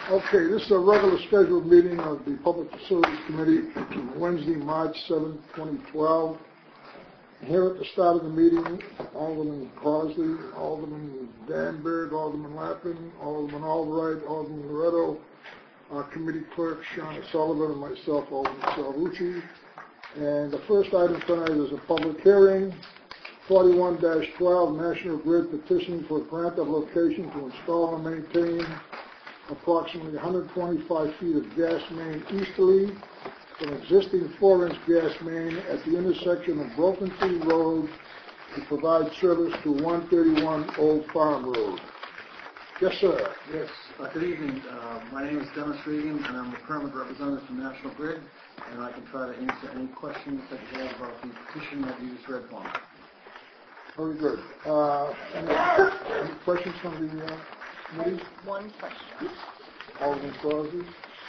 Okay, this is a regular scheduled meeting of the Public Facilities Committee, Wednesday, March 7, 2012. Here at the start of the meeting, Alderman Crossley, Alderman Danberg, Alderman Lappin, Alderman Albright, Alderman Loretto, our committee clerk, Shauna Sullivan, and myself, Alderman Salvucci. And the first item tonight is a public hearing, 41-12, National Grid petition for a grant of location to install and maintain approximately 125 feet of gas main easterly from existing 4-inch gas main at the intersection of Broken Tree Road to provide service to 131 Old Farm Road. Yes, sir. Yes. Good evening. My name is Dennis Regan, and I'm the permit representative from National Grid, and I can try to answer any questions that you have about the petition that you just read for me. Very good. Any questions from the committee? One question. Alderman Crosby?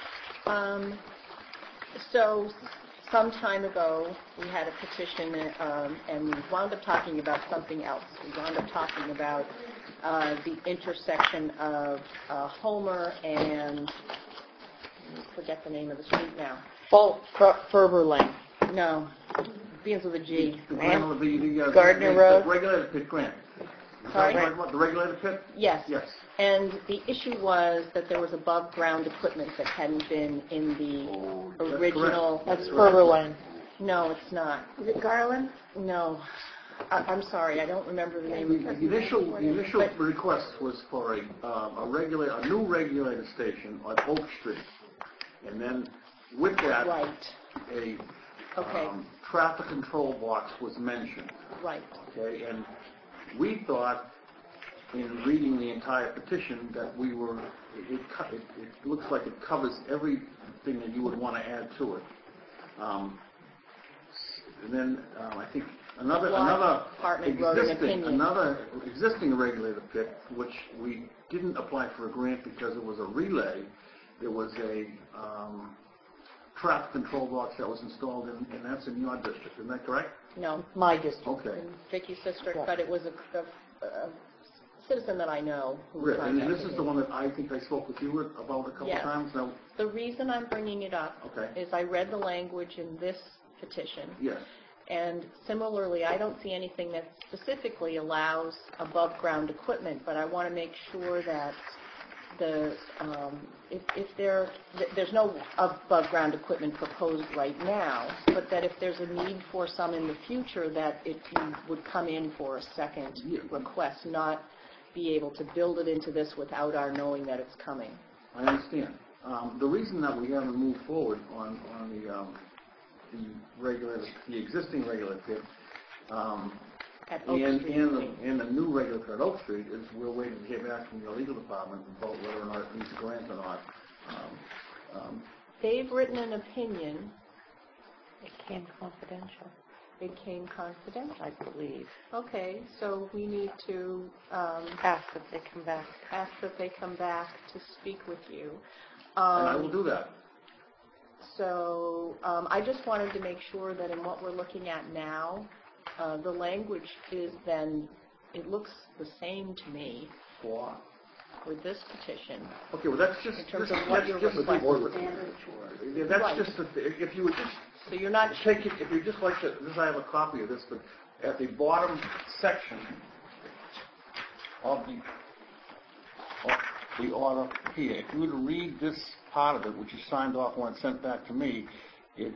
So some time ago, we had a petition, and we wound up talking about something else. We wound up talking about the intersection of Homer and, I forget the name of the street now. Ferber Lane. No, begins with a G. Gardner Road? The regulated pit grant. Sorry? The regulated pit? Yes. Yes. And the issue was that there was above ground equipment that hadn't been in the original. That's Ferber Lane. No, it's not. Is it Garland? No. I'm sorry, I don't remember the name of The initial request was for a new regulated station on Oak Street, and then with that, right. a Okay. Traffic control box was mentioned. Right. Okay, and we thought, in reading the entire petition, that it looks like it covers everything that you would want to add to it. And then I think another existing regulated pit, which we didn't apply for a grant because it was a relay. There was a traffic control box that was installed, and that's in your district. Isn't that correct? No. My district. Okay. In Vicky's district, Yeah. but it was a citizen that I know who Right. And this is contacted the me. one that I think I spoke with you about a couple Yes. times. Now, The reason I'm bringing it up okay. is I read the language in this petition. Yes. And similarly, I don't see anything that specifically allows above ground equipment, but I want to make sure that there's no above ground equipment proposed right now, but that if there's a need for some in the future, that you would come in for a second request, not be able to build it into this without our knowing that it's coming. I understand. The reason that we haven't moved forward on the existing regulated pit At Oak and Street. the new regulated pit at Oak Street is we're waiting to hear back from your legal department about whether or not it needs a grant or not. They've written an opinion. It came confidential, It came confidential. I believe. Okay, so we need to Ask that they come back. ask that they come back to speak with you. And I will do that. So I just wanted to make sure that in what we're looking at now, the language is then, it looks the same to me For with this petition. okay, well that's just In terms of what you're requesting. that's Right. just if you would just So you're not, take it, if you just like to, I have a copy of this, but at the bottom section of the order here, if you were to read this part of it, which is signed off when it's sent back to me, it,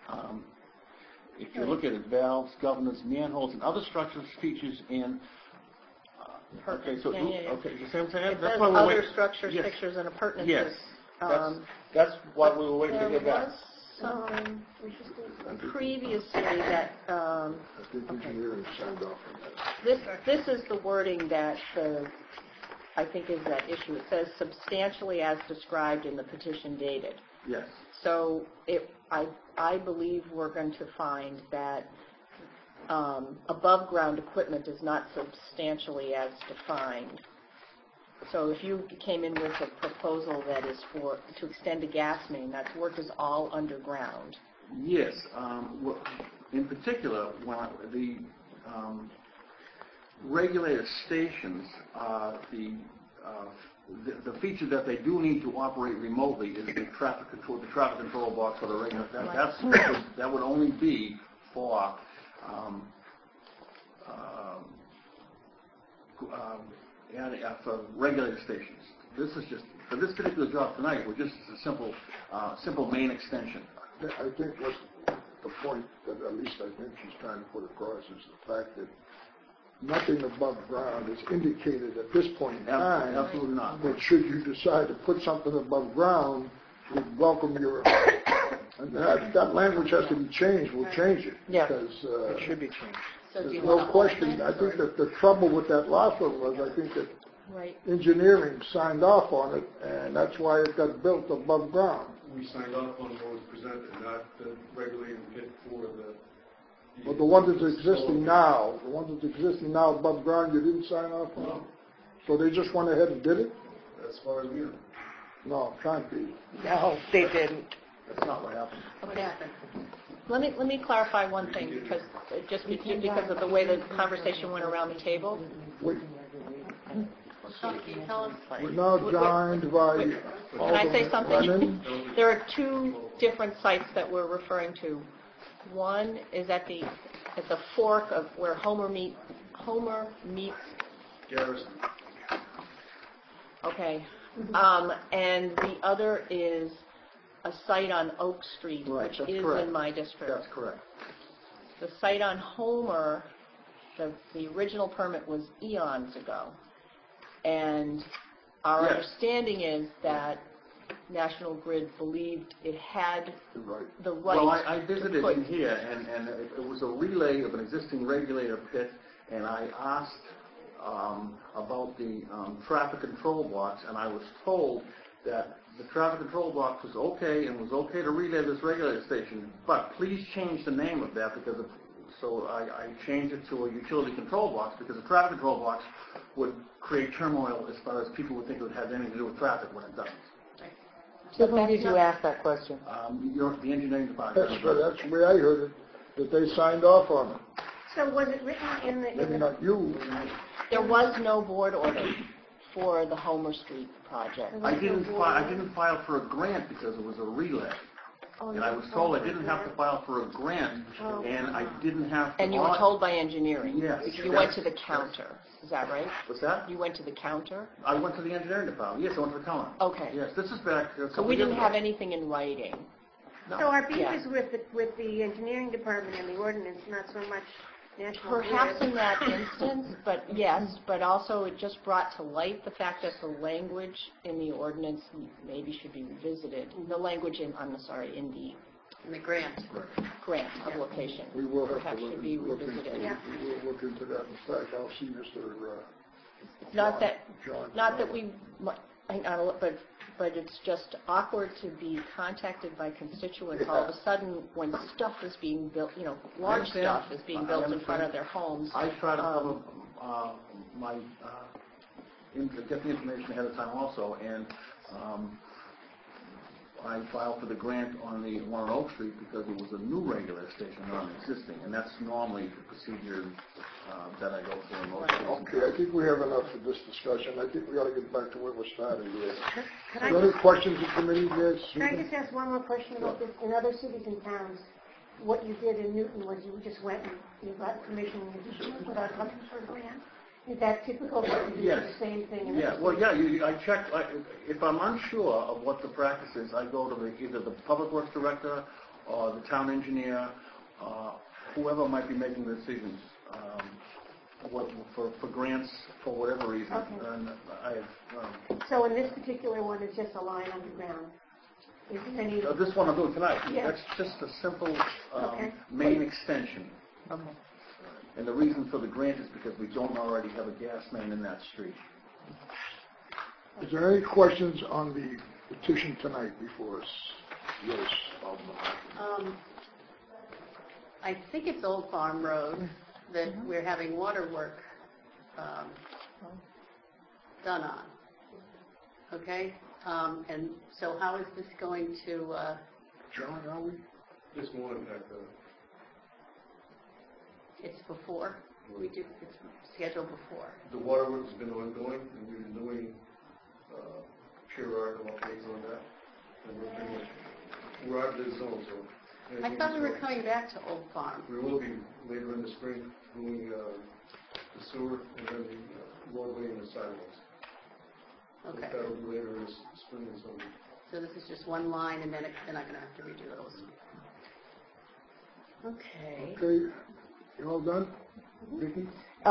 if you look at it, valves, governors, manholes, and other structures, features, and okay, so Yeah. okay, you see what I'm saying? it says other structures, Yes. fixtures, and appurtenances. Yes, that's why we were waiting to There get back. was some previously that, I think engineering signed off on that. this is the wording that I think is that issue. It says substantially as described in the petition dated. Yes. So I believe we're going to find that above ground equipment is not substantially as defined. So if you came in with a proposal that is to extend a gas main, that work is all underground. Yes. In particular, when the regulated stations are the the feature that they do need to operate remotely is the traffic control box for the regular. That would only be for for regulator stations. This is just, for this particular job tonight, we're just a simple main extension. I think what the point that at least I think she's trying to put across is the fact that nothing above ground is indicated at this point in time. Absolutely not. But should you decide to put something above ground, we'd welcome your, and that language has to be changed, we'll change it. Yeah. Because It should be changed. So do there's you no want to question. I think that the trouble with that last one was, I think that Right. engineering signed off on it, and that's why it got built above ground. We signed off on what was presented, not the regulating pit for the... But the one that's existing now, above ground, you didn't sign off on? No. So they just went ahead and did it? As far as we know. No, it can't be. No, they didn't. That's not what happened. Okay. Let me clarify one thing, because because of the way the conversation went around the table. Wait, Tell us. we're now joined by Can I say Alderman something? Lennon. There are two different sites that we're referring to. One is at the fork of where Homer meets. Garrison. Okay, and the other is a site on Oak Street, Right, which that's is correct. in my district. That's correct. The site on Homer, the original permit was eons ago. And our Yes. understanding is that National Grid believed it had Right. the right Well, I to visited put... in here, and it was a relay of an existing regulator pit, and I asked about the traffic control box, and I was told that the traffic control box was okay and was okay to relay this regulator station, but please change the name of that because of, so I changed it to a utility control box because a traffic control box would create turmoil as far as people would think it would have anything to do with traffic when it doesn't. So who did you ask that question? The engineering department. That's the way I heard it, that they signed off on it. So was it written in the... Maybe not you. There was no board order for the Homer Street project. I didn't file for a grant because it was a relay. And I was told I didn't have to file for a grant, and I didn't have to... And you were told by engineering? Yes. You went to the counter, is that right? What's that? You went to the counter? I went to the engineering department. Yes, I went to the counter. Okay. Yes, this is back... So we didn't have anything in writing? No. So our beef Yeah. is with the engineering department and the ordinance, not so much National Grid. Perhaps in that instance, but yes, but also it just brought to light the fact that the language in the ordinance maybe should be revisited. The language in the grant of location We will have perhaps to should be look into revisited. it. We'll look into that. In fact, I'll see Mr. Not that, John. not that we, but it's just awkward to be contacted by constituents all of a sudden when stuff is being built, large understand. stuff is being built I in front understand. of their homes. I try to have get the information ahead of time also, and I filed for the grant on the one on Oak Street because it was a new regulator station, not an existing, and that's normally the procedure that I go through in most cases. Okay, I think we have enough for this discussion. I think we ought to get back to where we started here. Could Are there any I questions in committee? Yes? can I just ask one more question about this? In other cities and towns, what you did in Newton was you just went and you got permission without looking for a grant? Is that typical that you do Yes. the same thing? in Yeah, other well, cities? yeah, I check, if I'm unsure of what the practice is, I go to either the public works director or the town engineer, whoever might be making the decisions for grants for whatever reason. Okay. And I have, So in this particular one, it's just a line underground? Is there any... this one I'm doing tonight, Yeah. that's just a simple Okay. main extension. Okay. And the reason for the grant is because we don't already have a gas main in that street. Is there any questions on the petition tonight before us? Yes, Alderman. I think it's Old Farm Road that we're having water work done on. Okay? And so how is this going to, John, are we? This won't impact the... it's before? It's scheduled before. The water work has been ongoing, and we've been doing share our updates on that. And we're pretty much, we're out of the zone, so. I thought we were coming back to Old Farm. We will be later in the spring doing the sewer and then the roadway and the sidewalks. Okay. That'll be later this spring and summer. So this is just one line, and then they're not going to have to redo those. Okay. Okay, you all done? Vicki?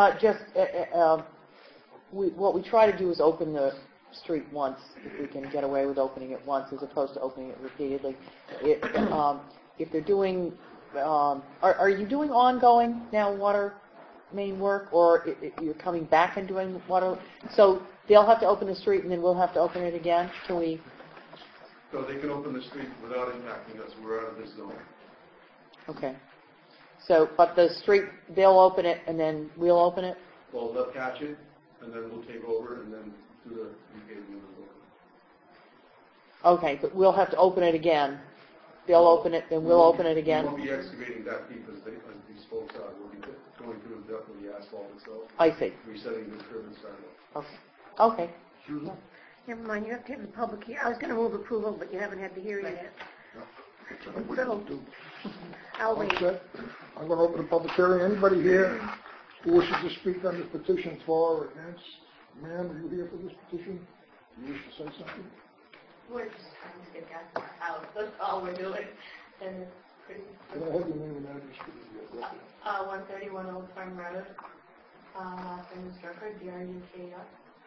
What we try to do is open the street once, if we can get away with opening it once, as opposed to opening it repeatedly. If they're doing, are you doing ongoing now water main work, or you're coming back and doing water? So they'll have to open the street, and then we'll have to open it again? Can we? So they can open the street without impacting us. We're out of this zone. Okay. So, but the street, they'll open it, and then we'll open it? Well, they'll catch it, and then we'll take over, and then do the repaving of the road. Okay, but we'll have to open it again. They'll open it, then we'll open it again? We won't be excavating that deep as these folks are. We'll be going through the depth of the asphalt itself. I see. Resetting the curb and sidewalk. Okay. Susan? Never mind, you have to have the public hearing. I was going to move approval, but you haven't had the hearing yet. So, I'll All wait. set? I'm going to open the public hearing. Anybody here who wishes to speak on this petition for or against? Ma'am, are you here for this petition? You wish to say something? We're just trying to get gas in our house. That's all we're doing. And it's pretty. Can I have your name and address, please? 131 Old Farm Road. Last name is Drucker, D-R-U-K-E-R.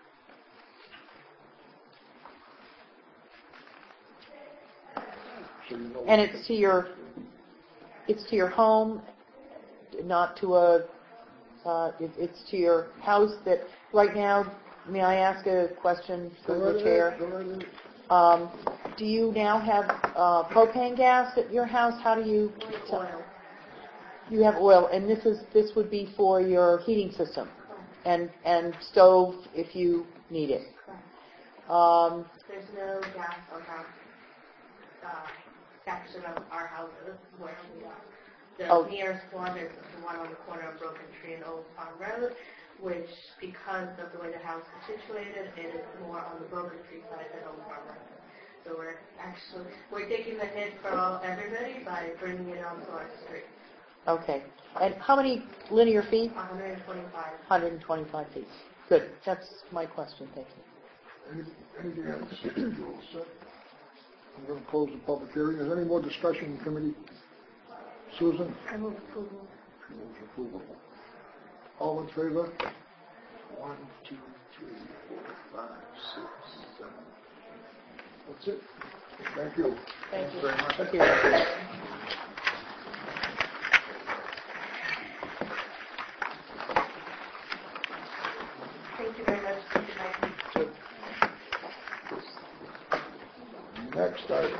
So you know. And it's to your home, not to it's to your house that, right now, may I ask a question through the chair? Go right ahead. Do you now have propane gas at your house? How do you? Oil. You have oil, and this would be for your heating system, and stove if you need it. There's no gas or house section of our houses where we are. The nearest one is the one on the corner of Broken Tree and Old Farm Road, which, because of the way the house is situated, it is more on the Broken Tree side than Old Farm Road. So we're taking the hit for everybody by bringing it onto our street. Okay. And how many linear feet? 125. 125 feet. Good. That's my question. Thank you. Anything else? You all set? I'm going to close the public hearing. Is there any more discussion in committee? Susan? I move approval. Moves approval. All in favor? 1, 2, 3, 4, 5, 6, 7. That's it. Thank you. Thank you very much. Thank you. Thank you very much. Next item.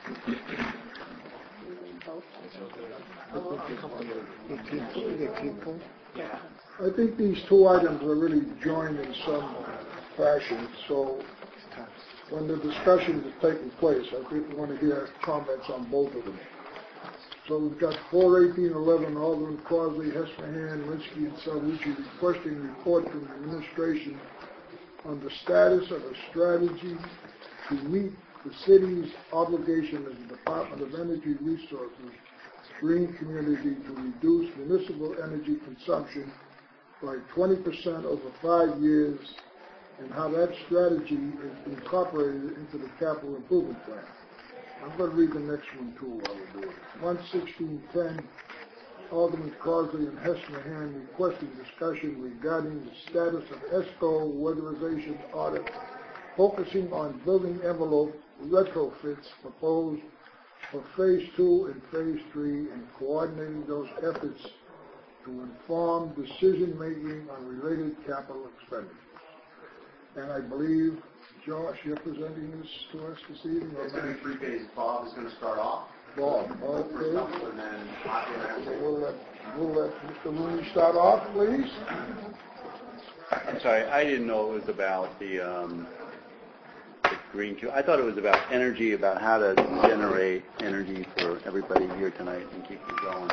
I think these two items are really joined in some fashion, so when the discussion is taking place, I think we want to hear comments on both of them. So we've got 41811, Alderman Crossley, Hesperhan, Linsky, and Salvucci requesting a report from the administration on the status of a strategy to meet the city's obligation as the Department of Energy Resources Green Community to reduce municipal energy consumption by 20% over 5 years, and how that strategy is incorporated into the capital improvement plan. I'm going to read the next one too while we do it. 11610, Alderman Crossley and Hesperhan requesting discussion regarding the status of ESCO weatherization audit, focusing on building envelope retrofits proposed for Phase 2 and Phase 3 and coordinating those efforts to inform decision-making on related capital expenditures. And I believe, Josh, you're presenting this to us this evening? It's going to be 3 phases. Bob is going to start off. Bob, First okay. couple, and then Audrey and I will. We'll let Mr. Rooney start off, please. I'm sorry, I didn't know it was about the green. I thought it was about energy, about how to generate energy for everybody here tonight and keep it going.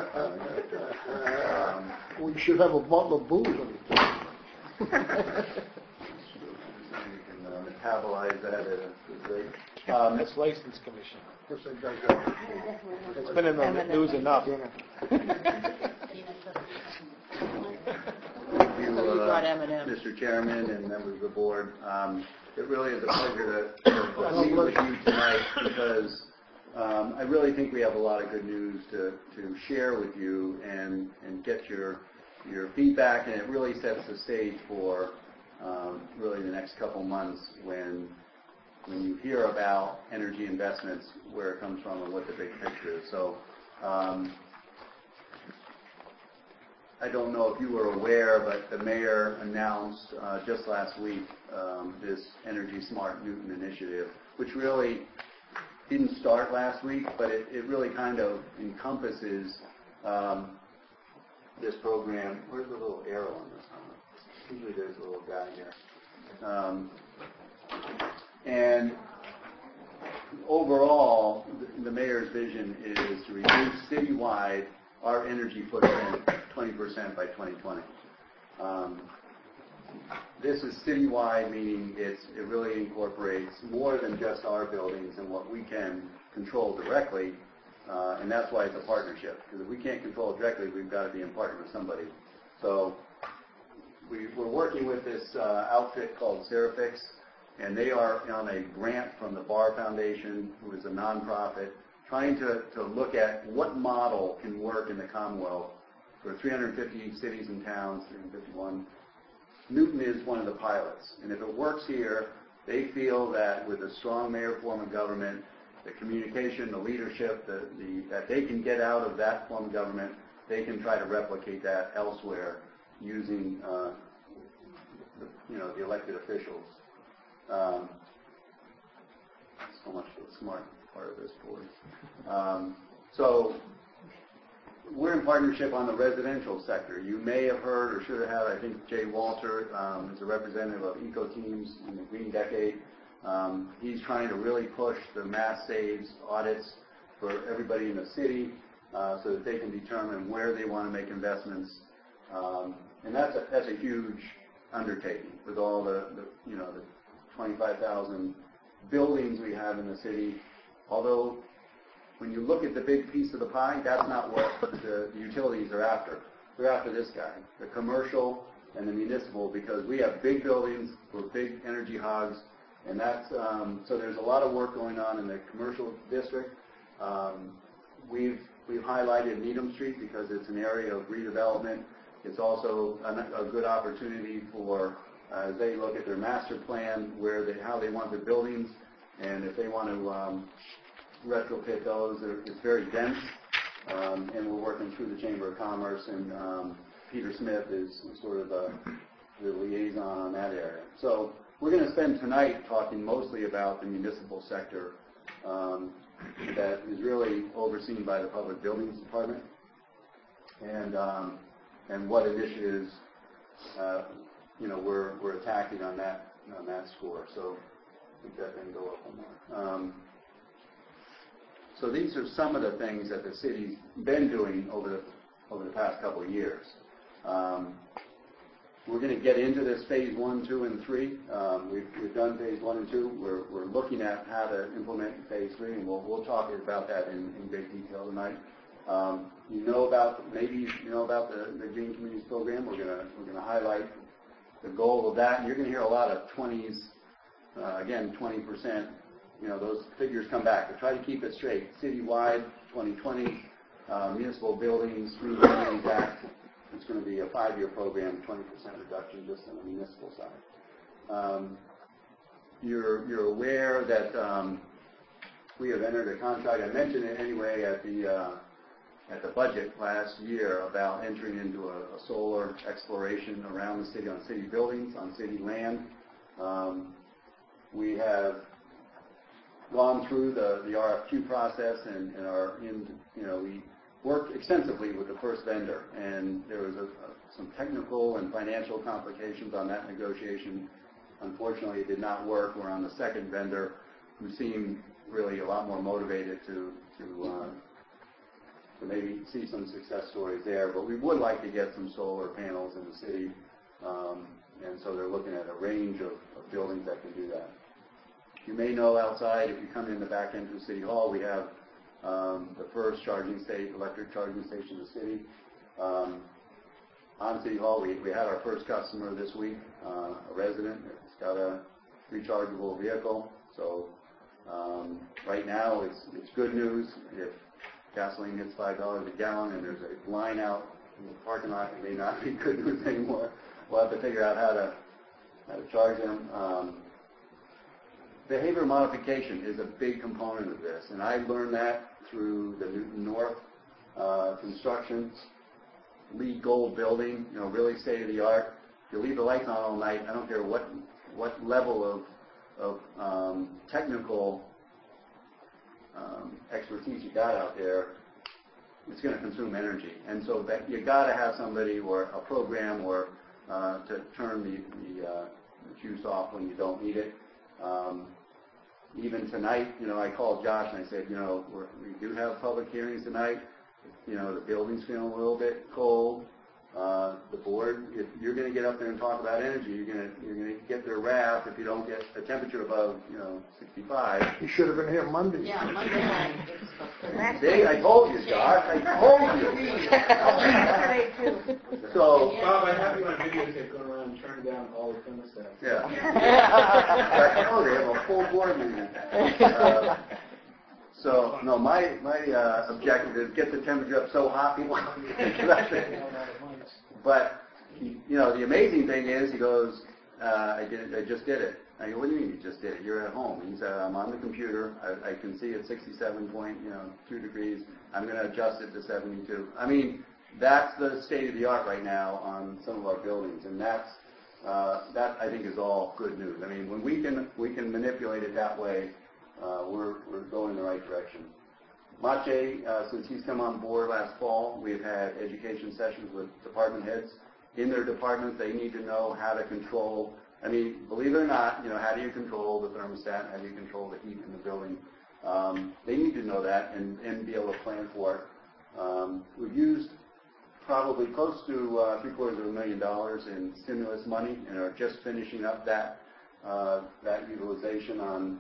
So, We should have a bottle of booze on the table. metabolize that at a good rate. That's License Commission. Of course, that guy's got It's been in the news enough. Thank you, So you got M&M. Mr. Chairman and members of the board. It really is a pleasure to meet with you tonight because I really think we have a lot of good news to share with you and get your feedback, and it really sets the stage for really the next couple months when you hear about energy investments, where it comes from and what the big picture is. So I don't know if you were aware, but the mayor announced just last week this Energy Smart Newton initiative, which really didn't start last week, but it really kind of encompasses this program. Where's the little arrow on this one? Usually there's a little guy here. And overall, the mayor's vision is to reduce citywide our energy footprint 20% by 2020. This is citywide, meaning it really incorporates more than just our buildings and what we can control directly, and that's why it's a partnership. Because if we can't control it directly, we've got to be in partner with somebody. So we're working with this outfit called Serafix, and they are on a grant from the Barr Foundation, who is a nonprofit, trying to look at what model can work in the Commonwealth for 350 cities and towns, 351. Newton is one of the pilots, and if it works here, they feel that with a strong mayor form of government, the communication, the leadership, that they can get out of that form of government, they can try to replicate that elsewhere using the elected officials. So much for the smart part of this board. So we're in partnership on the residential sector. You may have heard or should have had, I think Jay Walter is a representative of Eco Teams in the Green Decade. He's trying to really push the mass saves audits for everybody in the city so that they can determine where they want to make investments. And that's a huge undertaking with all the 25,000 buildings we have in the city. Although when you look at the big piece of the pie, that's not what the utilities are after. They're after this guy, the commercial and the municipal, because we have big buildings, we're big energy hogs, and that's so there's a lot of work going on in the commercial district. We've highlighted Needham Street because it's an area of redevelopment. It's also a good opportunity for as they look at their master plan, how they want their buildings, and if they want to retrofit those. It's very dense, and we're working through the Chamber of Commerce, and Peter Smith is sort of the liaison on that area. So we're going to spend tonight talking mostly about the municipal sector that is really overseen by the Public Buildings Department, and what initiatives we're attacking on that score. So I think that can go up one more. So these are some of the things that the city's been doing over the past couple of years. We're going to get into this phase 1, 2, and 3. We've done phase 1 and 2. We're looking at how to implement phase 3, and we'll talk about that in great detail tonight. Maybe you know about the Green Communities Program. We're going to highlight the goal of that. And you're going to hear a lot of 20s, again 20%. Those figures come back. But try to keep it straight. Citywide, 2020, municipal buildings, Green Communities Act. It's going to be a 5-year program, 20% reduction just on the municipal side. You're aware that we have entered a contract. I mentioned it anyway at the budget last year about entering into a solar exploration around the city, on city buildings, on city land. We have gone through the RFQ process and we worked extensively with the first vendor, and there was some technical and financial complications on that negotiation. Unfortunately, it did not work. We're on the second vendor, who seemed really a lot more motivated to maybe see some success stories there. But we would like to get some solar panels in the city, and so they're looking at a range of buildings that can do that. you may know outside, if you come in the back end to City Hall, we have the first electric charging station in the city. On City Hall, we had our first customer this week, a resident. It's got a rechargeable vehicle. So right now, it's good news. If gasoline hits $5 a gallon and there's a line out in the parking lot, it may not be good news anymore. We'll have to figure out how to charge them. Behavior modification is a big component of this, and I learned that through the Newton North construction. LEED Gold building, really state of the art. If you leave the lights on all night, I don't care what level of technical expertise you got out there, it's going to consume energy. And so that you got to have somebody or a program or to turn the juice off when you don't need it. Even tonight, I called Josh and I said, we do have public hearings tonight. The building's feeling a little bit cold. The board, if you're going to get up there and talk about energy, you're going to get their wrath if you don't get a temperature above 65. You should have been here Monday. Yeah, Monday night. See, I told you, Josh. I told you. So, Bob, I have you on videotape going around and turning down all the thermostats. Yeah. I know they have a full board meeting. So, no, my objective is get the temperature up so hot people can. But, the amazing thing is, he goes, I just did it. I go, what do you mean you just did it? You're at home. And he said, I'm on the computer. I can see it's 67.2 degrees. I'm going to adjust it to 72. I mean, that's the state of the art right now on some of our buildings, and that I think is all good news. I mean, when we can manipulate it that way, we're going in the right direction. Mache, since he's come on board last fall, we've had education sessions with department heads. In their departments, they need to know how to control, believe it or not, how do you control the thermostat, how do you control the heat in the building? They need to know that and be able to plan for it. We've used probably close to $750,000 in stimulus money and are just finishing up that utilization on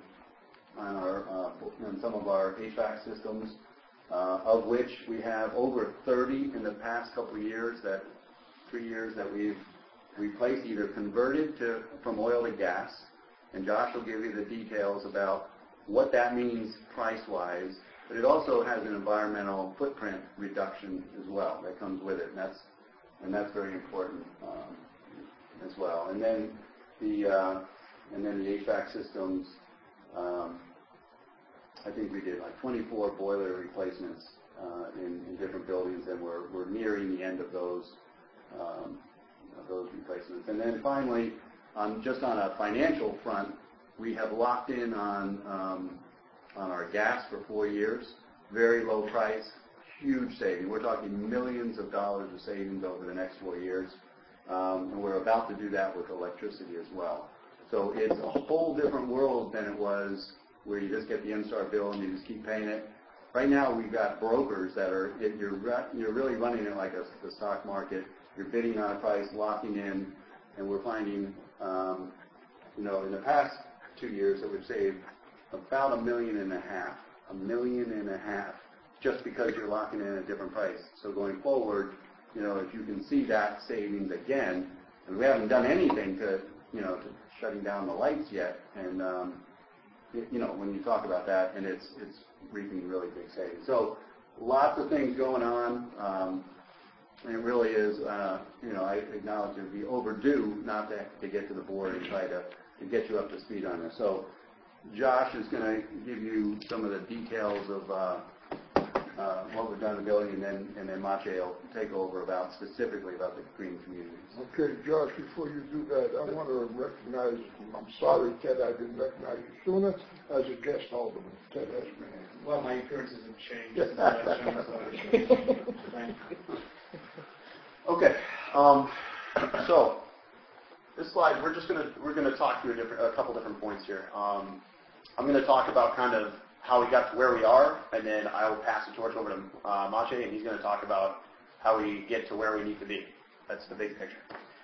some of our HVAC systems, of which we have over 30 in the past couple of years, 3 years that we've replaced, either converted from oil to gas, and Josh will give you the details about what that means price-wise, but it also has an environmental footprint reduction as well that comes with it, and that's very important as well. And then the HVAC systems. I think we did like 24 boiler replacements in different buildings, and we're nearing the end of those replacements. And then finally, just on a financial front, we have locked in on our gas for 4 years. Very low price, huge saving. We're talking millions of dollars of savings over the next 4 years, and we're about to do that with electricity as well. So it's a whole different world than it was where you just get the NSTAR bill and you just keep paying it. Right now we've got brokers that you're really running it like the stock market. You're bidding on a price, locking in, and we're finding, in the past 2 years that we've saved about $1.5 million, just because you're locking in a different price. So going forward, if you can see that savings again, and we haven't done anything to shutting down the lights yet, and when you talk about that, and it's reaping really big savings. So lots of things going on, and it really is, I acknowledge it would be overdue not to get to the board and try to get you up to speed on this. So Josh is going to give you some of the details of what we've done in the building, and then Mache will take over specifically about the green communities. Okay, Josh, before you do that, I want to recognize, I'm sorry, Ted, I didn't recognize you sooner, as a guest alderman, Ted Esman. Well, my appearances have changed since the last time, so thank you. Okay, so this slide, we're gonna talk through a couple different points here. I'm going to talk about kind of how we got to where we are, and then I will pass the torch over to Mache, and he's going to talk about how we get to where we need to be. That's the big picture.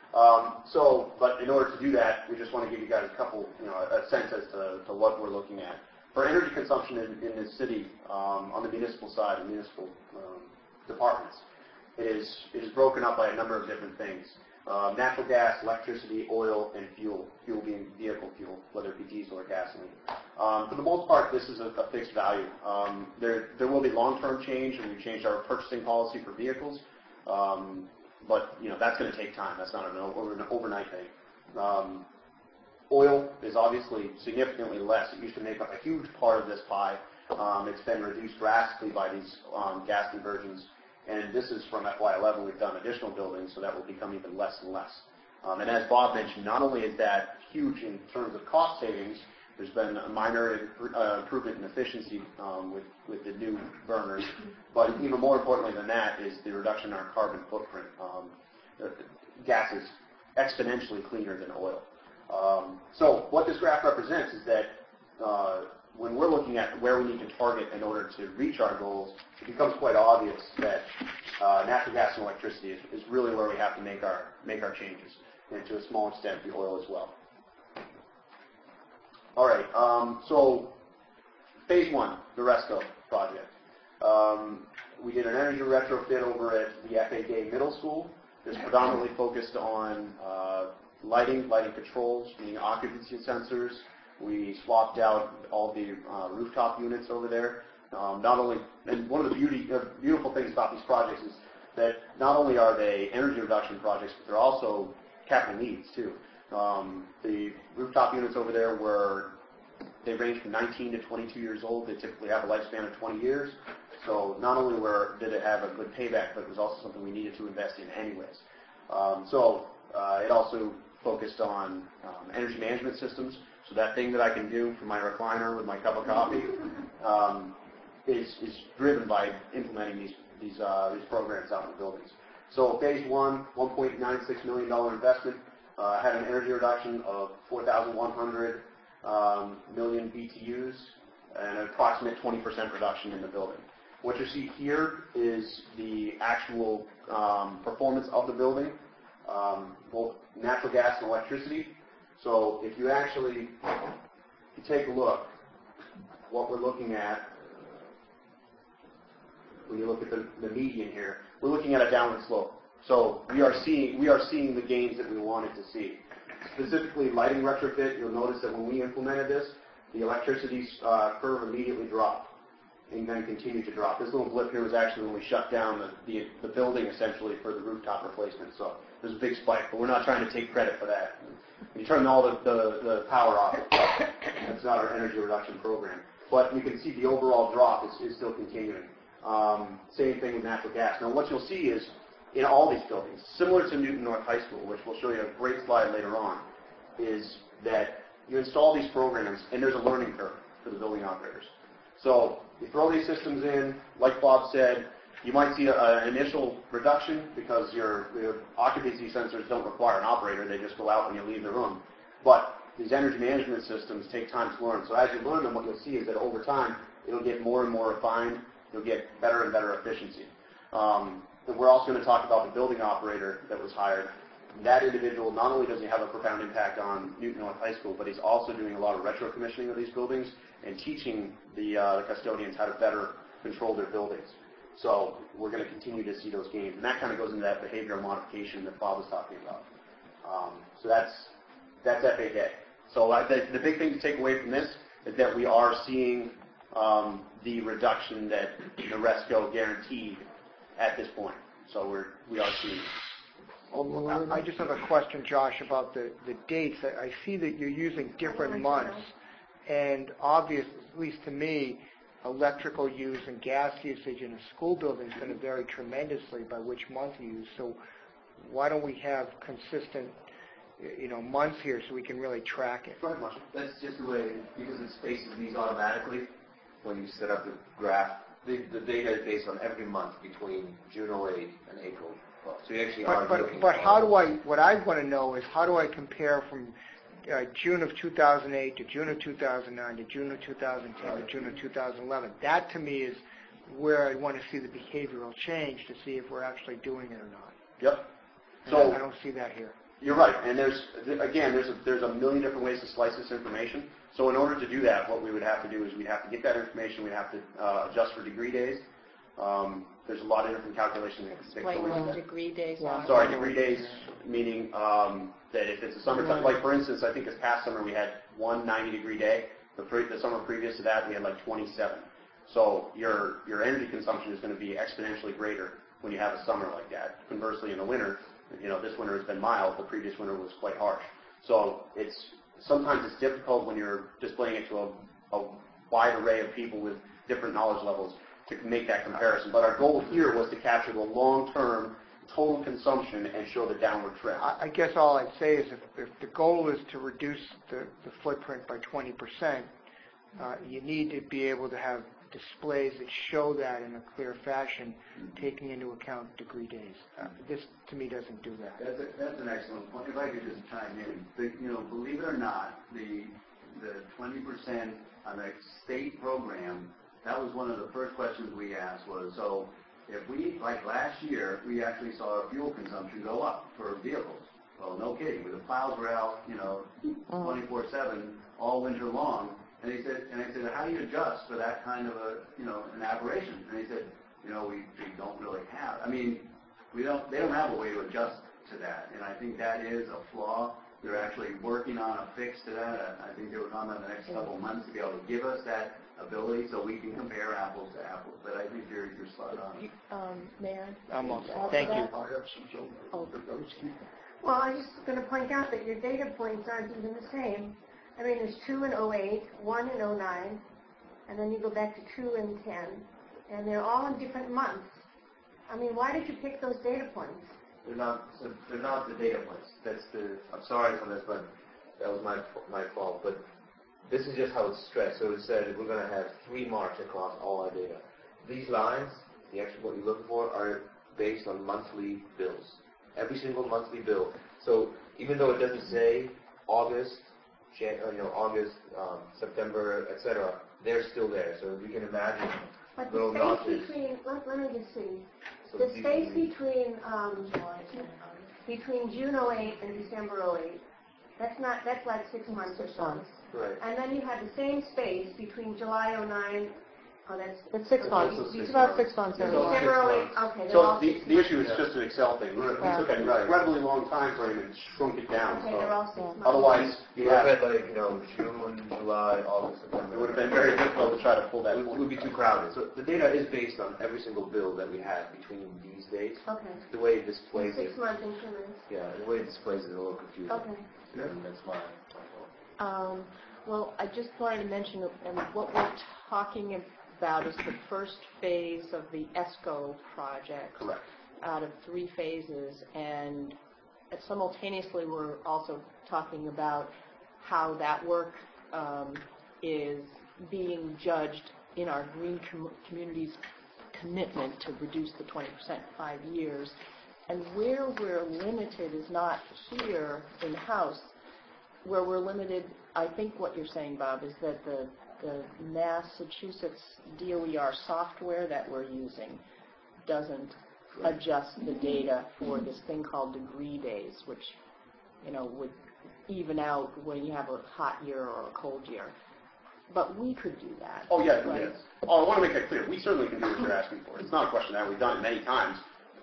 But in order to do that, we just want to give you guys a sense as to what we're looking at. For energy consumption in this city, on the municipal side, and municipal departments, it is broken up by a number of different things. Natural gas, electricity, oil, and fuel. Fuel being vehicle fuel, whether it be diesel or gasoline. For the most part, this is a fixed value. There will be long-term change, and we've changed our purchasing policy for vehicles. But that's going to take time. That's not an overnight thing. Oil is obviously significantly less. It used to make up a huge part of this pie. It's been reduced drastically by these gas conversions. And this is from FY11. We've done additional buildings, so that will become even less and less. And as Bob mentioned, not only is that huge in terms of cost savings, there's been a minor improvement in efficiency with the new burners, but even more importantly than that is the reduction in our carbon footprint. Gas is exponentially cleaner than oil. So what this graph represents is that when we're looking at where we need to target in order to reach our goals, it becomes quite obvious that natural gas and electricity is really where we have to make our changes, and to a small extent the oil as well. All right, so phase one, the Resco project. We did an energy retrofit over at the F.A. Gay Middle School. It's predominantly focused on lighting controls, meaning occupancy sensors. We swapped out all the rooftop units over there. And one of the beautiful things about these projects is that not only are they energy reduction projects, but they're also capital needs too. The rooftop units over there they range from 19 to 22 years old. They typically have a lifespan of 20 years. So not only did it have a good payback, but it was also something we needed to invest in anyways. It also focused on energy management systems. So that thing that I can do from my recliner with my cup of coffee is driven by implementing these programs out in the buildings. So phase one, $1.96 million investment, had an energy reduction of 4,100 million BTUs and an approximate 20% reduction in the building. What you see here is the actual performance of the building, both natural gas and electricity. So if you take a look, what we're looking at, when you look at the median here, we're looking at a downward slope. So we are seeing the gains that we wanted to see. Specifically, lighting retrofit, you'll notice that when we implemented this, the electricity curve immediately dropped and then continued to drop. This little blip here was actually when we shut down the building essentially for the rooftop replacement. So there's a big spike, but we're not trying to take credit for that. We turned all the power off. That's not our energy reduction program. But you can see the overall drop is still continuing. Same thing with natural gas. Now what you'll see is in all these buildings, similar to Newton North High School, which we'll show you a great slide later on, is that you install these programs and there's a learning curve for the building operators. So you throw these systems in, like Bob said, you might see an initial reduction because your occupancy sensors don't require an operator. They just go out when you leave the room. But these energy management systems take time to learn. So as you learn them, what you'll see is that over time, it'll get more and more refined. You'll get better and better efficiency. And we're also going to talk about the building operator that was hired. That individual, not only does he have a profound impact on Newton North High School, but he's also doing a lot of retro commissioning of these buildings and teaching the custodians how to better control their buildings. So we're going to continue to see those gains. And that kind of goes into that behavioral modification that Bob was talking about. So that's FAK. So the big thing to take away from this is that we are seeing the reduction that the Resco guaranteed at this point. So we are seeing it. I just have a question, Josh, about the dates. I see that you're using different months, and obvious, at least to me, electrical use and gas usage in a school building is going to vary tremendously by which month you use. So why don't we have consistent, months here so we can really track it? Go ahead, Marshall. That's just the way, because it spaces these automatically when you set up the graph. The data is based on every month between June 08 and April 12. So you actually are looking. But what I want to know is how do I compare from June of 2008 to June of 2009 to June of 2010 to June of 2011? That to me is where I want to see the behavioral change to see if we're actually doing it or not. Yep. So I don't see that here. You're right, and there's a million different ways to slice this information. So in order to do that, what we would have to do is we'd have to get that information. We'd have to adjust for degree days. There's a lot of different calculations that go into that. Degree days are. Sorry, degree days, meaning that if it's a summertime, like for instance, I think this past summer we had one 90-degree day. The summer previous to that we had like 27. So your energy consumption is going to be exponentially greater when you have a summer like that. Conversely, in the winter, this winter has been mild. The previous winter was quite harsh. So sometimes it's difficult when you're displaying it to a wide array of people with different knowledge levels to make that comparison. But our goal here was to capture the long-term total consumption and show the downward trend. I guess all I'd say is if the goal is to reduce the footprint by 20%, you need to be able to have displays that show that in a clear fashion, taking into account degree days. This, to me, doesn't do that. That's an excellent point. If I could just chime in, believe it or not, the 20% on the state program, that was one of the first questions we asked was, so if we, like last year, we actually saw our fuel consumption go up for vehicles. Well, no kidding. The plows were out, 24/7 all winter long. And I said, how do you adjust for that kind of an aberration? And he said, we don't really have. I mean, they don't have a way to adjust to that. And I think that is a flaw. They're actually working on a fix to that. I think they will come in the next couple of months to be able to give us that ability so we can compare apples to apples. But I think you're spot on. May I? Thank you. I have some. Well, I'm just going to point out that your data points aren't even the same. I mean, there's 2 in 08, 1 in 09, and then you go back to 2 in 10, and they're all in different months. I mean, why did you pick those data points? They're not the data points. I'm sorry for this, but that was my fault. But this is just how it's stressed. So it said we're going to have 3 marks across all our data. These lines, what you're looking for, are based on monthly bills. Every single monthly bill. So even though it doesn't say August, September, etc., they're still there. So you can imagine but little the space between, let me just see, So the space between June 08 and December 08, that's like 6 months or so. Right. And then you have the same space between July 09, It's 6 months. It's about 6 months. December 08, okay. So the issue is just an Excel thing. We took an incredibly long time frame and shrunk it down. Okay, they're all 6 months. Otherwise, You would have had June, July, August, September. It would have been very difficult to try to pull that. It would be too crowded. So the data is based on every single bill that we have between these dates. Okay. The way it displays it. 6 month increments. Yeah, the way it displays it is a little confusing. Okay. Yeah, that's fine. Well, I just wanted to mention what we're talking about is the first phase of the ESCO project. Correct. Out of 3 phases, and simultaneously we're also talking about how that work is being judged in our green communities commitment to reduce the 20% in 5 years. And where we're limited is not here in the House. Where we're limited, I think what you're saying, Bob, is that the Massachusetts DOER software that we're using doesn't adjust the data for this thing called degree days, which, would even out when you have a hot year or a cold year. But we could do that. Oh, yeah. Right? Yes. Oh, I want to make that clear. We certainly can do what you're asking for. It's not a question that we've done it many times.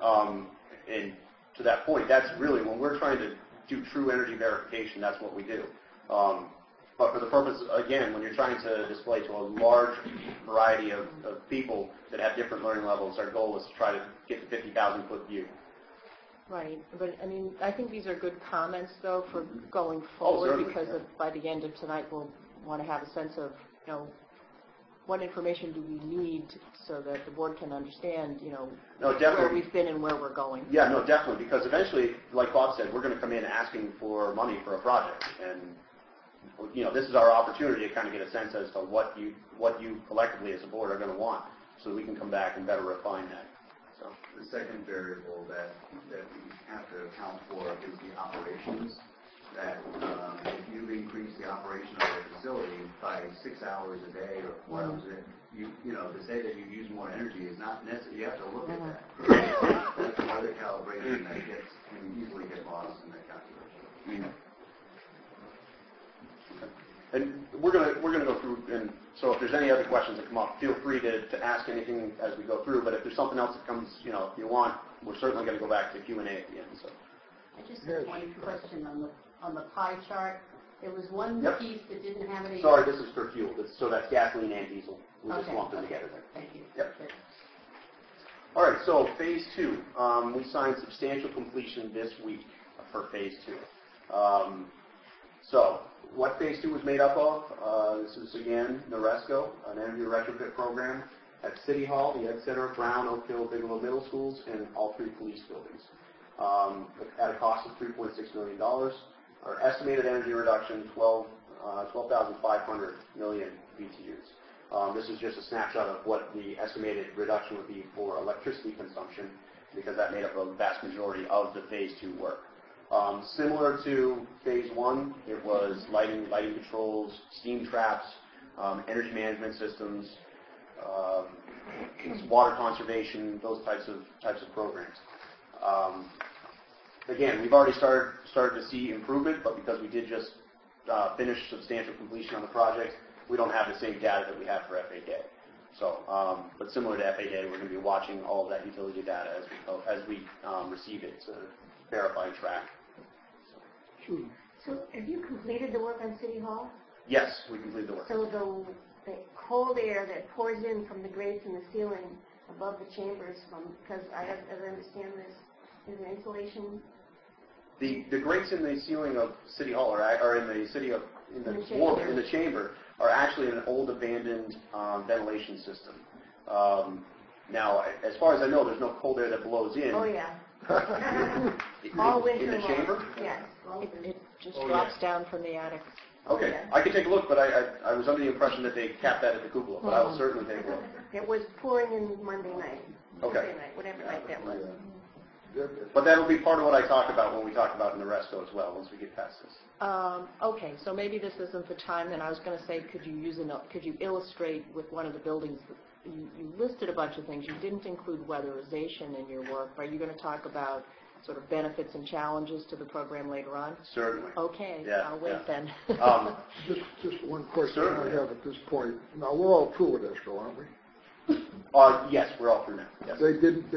And to that point, that's really when we're trying to do true energy verification, that's what we do. But for the purpose, again, when you're trying to display to a large variety of people that have different learning levels, our goal is to try to get the 50,000-foot view. Right. But, I think these are good comments, though, for going forward, because by the end of tonight we'll want to have a sense of, what information do we need so that the board can understand, where we've been and where we're going. Yeah, no, definitely, because eventually, like Bob said, we're going to come in asking for money for a project, and this is our opportunity to kind of get a sense as to what you collectively as a board are going to want, so we can come back and better refine that. So the second variable that we have to account for is the operations that if you increase the operation of the facility by 6 hours a day or 4 hours a day, you know, to say that you use more energy is not necessary. You have to look at that. That's another calibration that can easily get lost in that calculation. And we're gonna go through, and so if there's any other questions that come up, feel free to ask anything as we go through. But if there's something else that comes, you know, if you want, we're certainly going to go back to Q&A at the end. So. I just have one question on the pie chart. There was one piece that didn't have any. Sorry, this is for fuel. So that's gasoline and diesel. We just lumped them together there. Thank you. Yep. All right. So phase 2, we signed substantial completion this week for phase 2. So what phase 2 was made up of? This is again NORESCO, an energy retrofit program at City Hall, the Ed Center, Brown, Oak Hill, Bigelow Middle Schools, and all 3 police buildings. At a cost of $3.6 million. Our estimated energy reduction, 12,500 million BTUs. This is just a snapshot of what the estimated reduction would be for electricity consumption, because that made up a vast majority of the phase 2 work. Similar to phase 1, it was lighting controls, steam traps, energy management systems, water conservation, those types of programs. Again, we've already started to see improvement, but because we did just finish substantial completion on the project, we don't have the same data that we have for FAA. So, but similar to FAA, we're going to be watching all of that utility data as we receive it to verify and track. So have you completed the work on City Hall? Yes, we completed the work. So the cold air that pours in from the grates in the ceiling above the chambers, because as I understand this, is an insulation. The grates in the ceiling of City Hall are in the chamber are actually an old abandoned ventilation system. Now, as far as I know, there's no cold air that blows in. Oh yeah. All winter in the long. chamber? Yes. It just drops down from the attic. Okay, Yeah. I can take a look, but I was under the impression that they capped that at the cupola, but I will certainly take a look. It was pouring in Monday night. Okay. Tuesday night, whatever night that was. But that'll be part of what I talk about when we talk about NORESCO as well, once we get past this. Okay, so maybe this isn't the time. Then I was going to say, could you illustrate with one of the buildings? You listed a bunch of things. You didn't include weatherization in your work. Are you going to talk about sort of benefits and challenges to the program later on? Certainly. Okay, Yeah, I'll wait then. Just one question Certainly. I have at this point. Now, we're all through with ESCO, aren't we? Yes, we're all through now. Yes. They did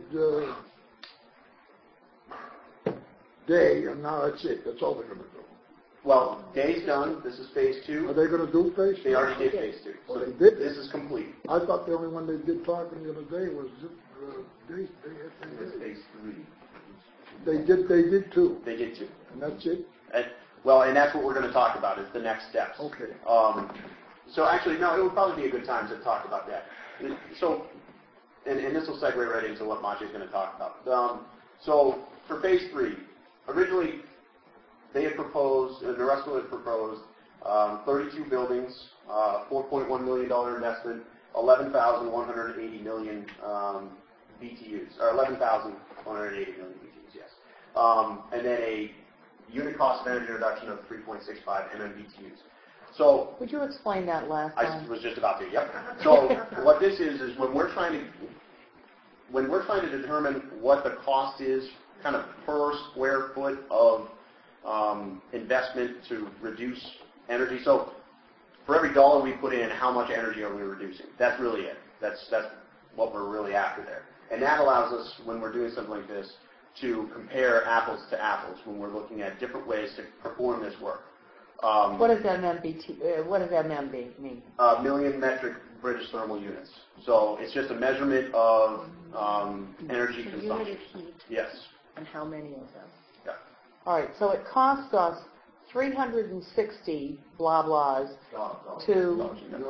day, and now that's it. That's all they're going to do. Well, day's done. This is phase 2. Are they going to do phase 2? They already did phase 2. Oh, So they did? this is complete. I thought the only one they did talking the other day was day. It's phase 3. They did 2, They did 2. and that's it? And that's what we're going to talk about is the next steps. Okay. So actually, no, it would probably be a good time to talk about that. So, and this will segue right into what Maciej is going to talk about. So for phase 3, originally they had proposed, NORESCO had proposed 32 buildings, $4.1 million investment, 11,180 million BTUs, or 11,180 million BTUs, yes. And then a unit cost of energy reduction of 3.65 MMBTUs. So Would you explain that last I time? was just about to. Yep. So what this is when we're trying to determine what the cost is, kind of per square foot of investment to reduce energy. So for every dollar we put in, how much energy are we reducing? That's really it. That's what we're really after there. And that allows us, when we're doing something like this, to compare apples to apples when we're looking at different ways to perform this work. What does MMB mean? Million metric British thermal units. So it's just a measurement of energy The consumption. unit of heat. Yes. And how many of them? Yeah. All right, so it costs us 360 blah blahs to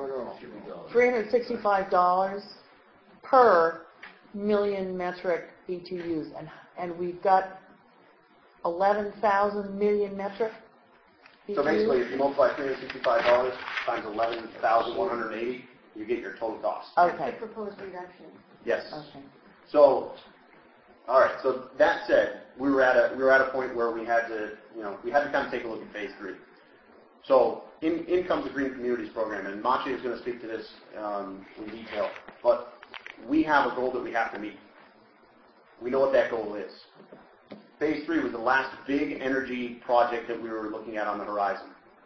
$365 per million metric BTUs, and we've got 11,000 million metric BTUs. So basically, if you multiply $365 times 11,180, you get your total cost. Okay. That's the proposed reduction. Yes. Okay. So All right. So that said, we were at a point where we had to kind of take a look at phase 3. So in comes the Green Communities program, and Maciej is going to speak to this in detail. But we have a goal that we have to meet. We know what that goal is. Phase 3 was the last big energy project that we were looking at on the horizon.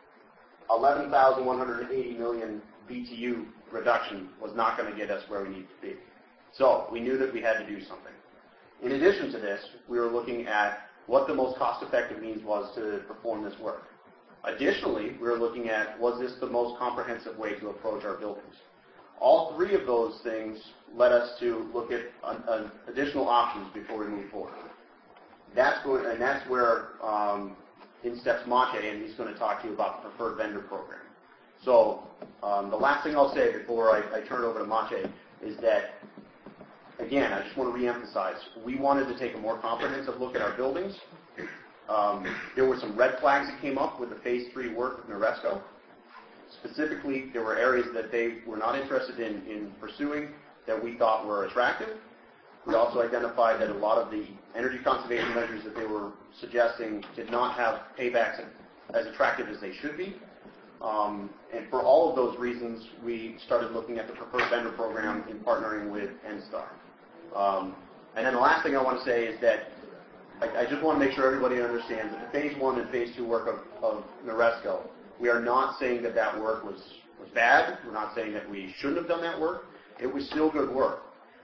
11,180 million BTU reduction was not going to get us where we need to be. So we knew that we had to do something. In addition to this, we were looking at what the most cost-effective means was to perform this work. Additionally, we were looking at, was this the most comprehensive way to approach our buildings? All three of those things led us to look at additional options before we move forward. That's where in steps Maciej, and he's going to talk to you about the preferred vendor program. So the last thing I'll say before I turn it over to Maciej is that, again, I just want to reemphasize, we wanted to take a more comprehensive look at our buildings. There were some red flags that came up with the phase 3 work of NORESCO. Specifically, there were areas that they were not interested in pursuing that we thought were attractive. We also identified that a lot of the energy conservation measures that they were suggesting did not have paybacks as attractive as they should be. And for all of those reasons, we started looking at the preferred vendor program in partnering with NSTAR. And then the last thing I want to say is that I just want to make sure everybody understands that the phase 1 and phase 2 work of NORESCO, we are not saying that that work was bad. We're not saying that we shouldn't have done that work. It was still good work.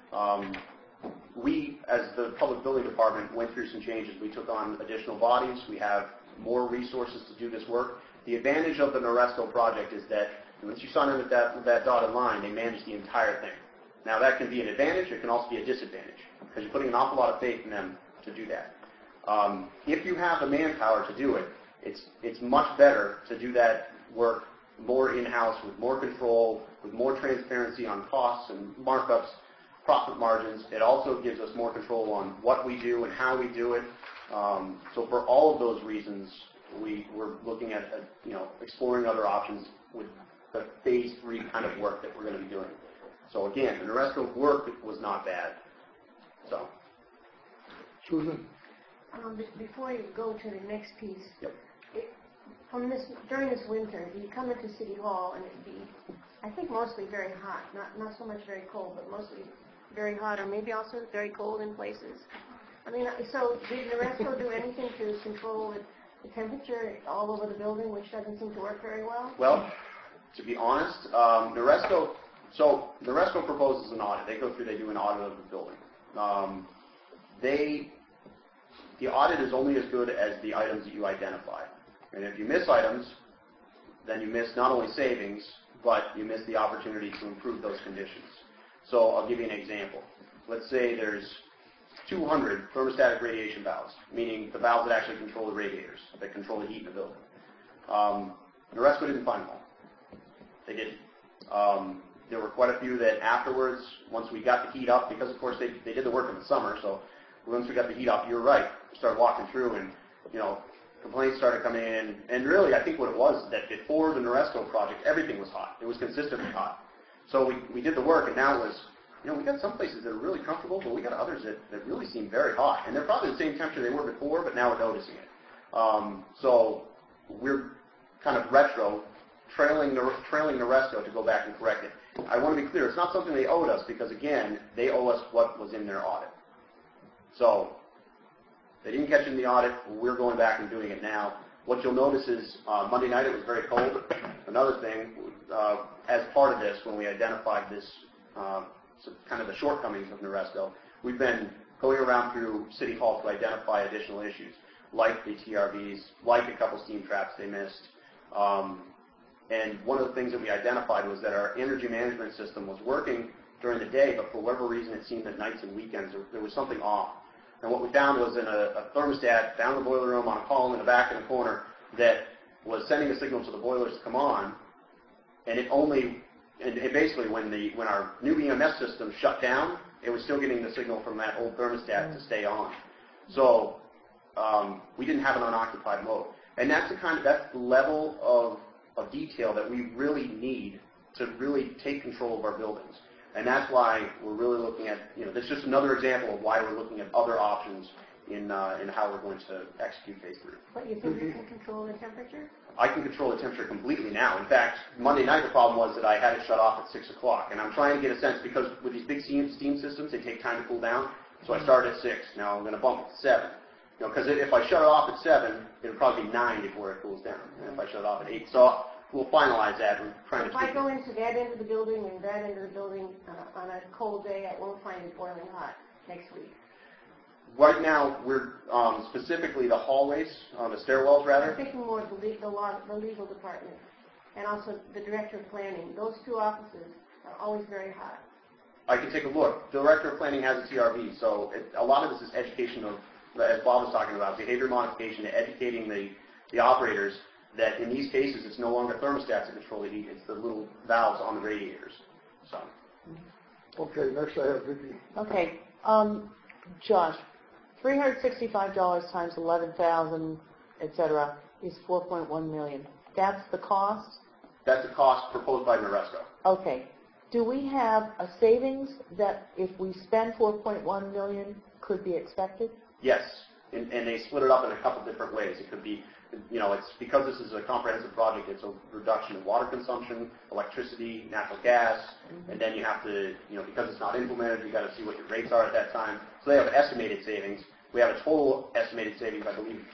We, as the public building department, went through some changes. We took on additional bodies. We have more resources to do this work. The advantage of the NORESCO project is that once you sign in with that dotted line, they manage the entire thing. Now, that can be an advantage. It can also be a disadvantage because you're putting an awful lot of faith in them to do that. If you have the manpower to do it, it's much better to do that work more in-house with more control, with more transparency on costs and markups, profit margins. It also gives us more control on what we do and how we do it. So for all of those reasons, we were looking at exploring other options with the phase 3 kind of work that we're going to be doing. So again, the NORESCO work was not bad. So, Susan? Before you go to the next piece, yep. During this winter, you come into City Hall and it'd be, I think, mostly very hot, not so much very cold, but mostly very hot, or maybe also very cold in places. I mean, so did NORESCO do anything to control the temperature all over the building, which doesn't seem to work very well? Well, to be honest, NORESCO proposes an audit. They do an audit of the building. The audit is only as good as the items that you identify. And if you miss items, then you miss not only savings, but you miss the opportunity to improve those conditions. So I'll give you an example. Let's say there's 200 thermostatic radiation valves, meaning the valves that actually control the radiators, that control the heat in the building. NORESCO didn't find them all. They didn't. There were quite a few that afterwards, once we got the heat up, because of course they did the work in the summer, so once we got the heat up, you're right, we started walking through and, complaints started coming in. And really, I think what it was that before the NORESCO project, everything was hot. It was consistently hot. So we did the work, and now it was, we got some places that are really comfortable, but we got others that really seem very hot. And they're probably the same temperature they were before, but now we're noticing it. So we're kind of trailing NORESCO to go back and correct it. I want to be clear, it's not something they owed us because, again, they owe us what was in their audit. So they didn't catch it in the audit. We're going back and doing it now. What you'll notice is Monday night it was very cold. Another thing, as part of this, when we identified this, kind of the shortcomings of NORESCO, we've been going around through City Hall to identify additional issues, like the TRVs, like a couple steam traps they missed. And one of the things that we identified was that our energy management system was working during the day, but for whatever reason it seemed that nights and weekends there was something off. And what we found was in a thermostat down in the boiler room on a column in the back in the corner that was sending a signal to the boilers to come on, and it basically when our new EMS system shut down, it was still getting the signal from that old thermostat to stay on. So we didn't have it on occupied mode. And that's the level of detail that we really need to really take control of our buildings. And that's why we're really looking at, that's just another example of why we're looking at other options in how we're going to execute phase 3. But you think you can control the temperature? I can control the temperature completely now. In fact, Monday night the problem was that I had it shut off at 6 o'clock. And I'm trying to get a sense, because with these big steam systems, they take time to cool down. So I started at 6. Now I'm going to bump it to 7. Because if I shut it off at 7, it'll probably be 9 before it cools down. And if I shut it off at 8. So we'll finalize that. We're trying If to I go into that end of the building and that end of the building on a cold day, I won't find it boiling hot next week. Right now, we're specifically the hallways, the stairwells rather. I'm thinking more of the legal department and also the director of planning. Those two offices are always very hot. I can take a look. The director of planning has a TRV, so a lot of this is education of, as Bob was talking about, behavior modification, educating the operators that in these cases it's no longer thermostats that control the heat, it's the little valves on the radiators. So. Okay, next I have Vicki. Okay, Josh, $365 times 11,000, et cetera, is 4.1 million. That's the cost? That's the cost proposed by Noresco. Okay. Do we have a savings that if we spend 4.1 million could be expected? Yes, and they split it up in a couple different ways. It could be, it's because this is a comprehensive project, it's a reduction in water consumption, electricity, natural gas, and then you have to, because it's not implemented, you got to see what your rates are at that time. So they have estimated savings. We have a total estimated savings, I believe,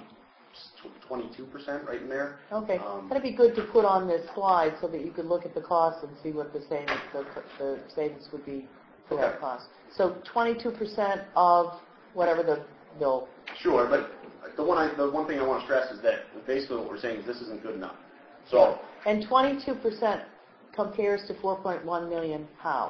22% right in there. Okay, that'd be good to put on this slide so that you could look at the cost and see what the savings would be for that cost. So 22% of whatever the bill. Sure, but the one thing I want to stress is that basically what we're saying is this isn't good enough. So. And 22% compares to 4.1 million. How?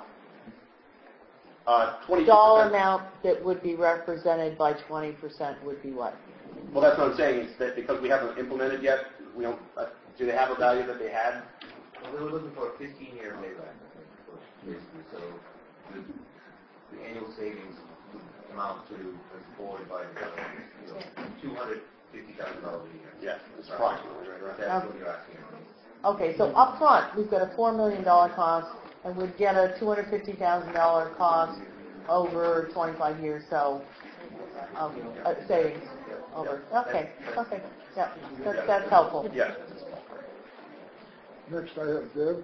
22%. Dollar amount that would be represented by 20% would be what? Well, that's what I'm saying, is that because we haven't implemented yet, we don't, do they have a value that they had? Well, they were looking for a 15-year payback, basically. So the annual savings amount to afford by $250,000 a year. Yeah, it's approximately right. That's what you're asking. Okay, so up front, we've got a $4 million cost, and we'd get a $250,000 cost over 25 years, so savings over. Okay, yeah, that's helpful. Yeah. Next I have Deb.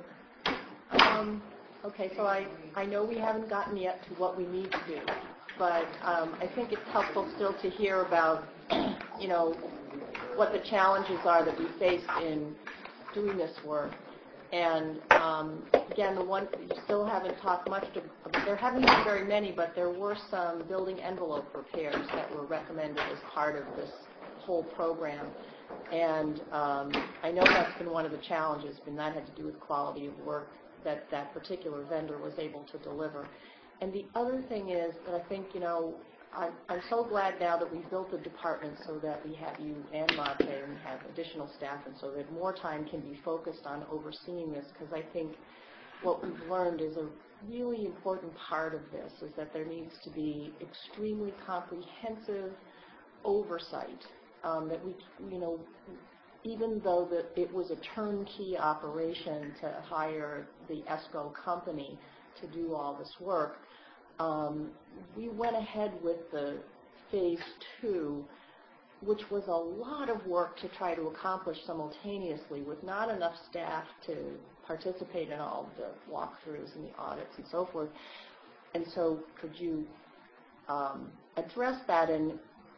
Okay, so I know we haven't gotten yet to what we need to do, but I think it's helpful still to hear about, what the challenges are that we face in doing this work. And again, the one you still haven't talked much about, there haven't been very many, but there were some building envelope repairs that were recommended as part of this whole program. And I know that's been one of the challenges, and that had to do with quality of work that that particular vendor was able to deliver. And the other thing is that I think, I'm so glad now that we've built the department so that we have you and Monte and we have additional staff, and so that more time can be focused on overseeing this, because I think what we've learned is a really important part of this is that there needs to be extremely comprehensive oversight, that we, even though that it was a turnkey operation to hire the ESCO company to do all this work, we went ahead with the phase 2, which was a lot of work to try to accomplish simultaneously with not enough staff to participate in all the walkthroughs and the audits and so forth. And so could you address that and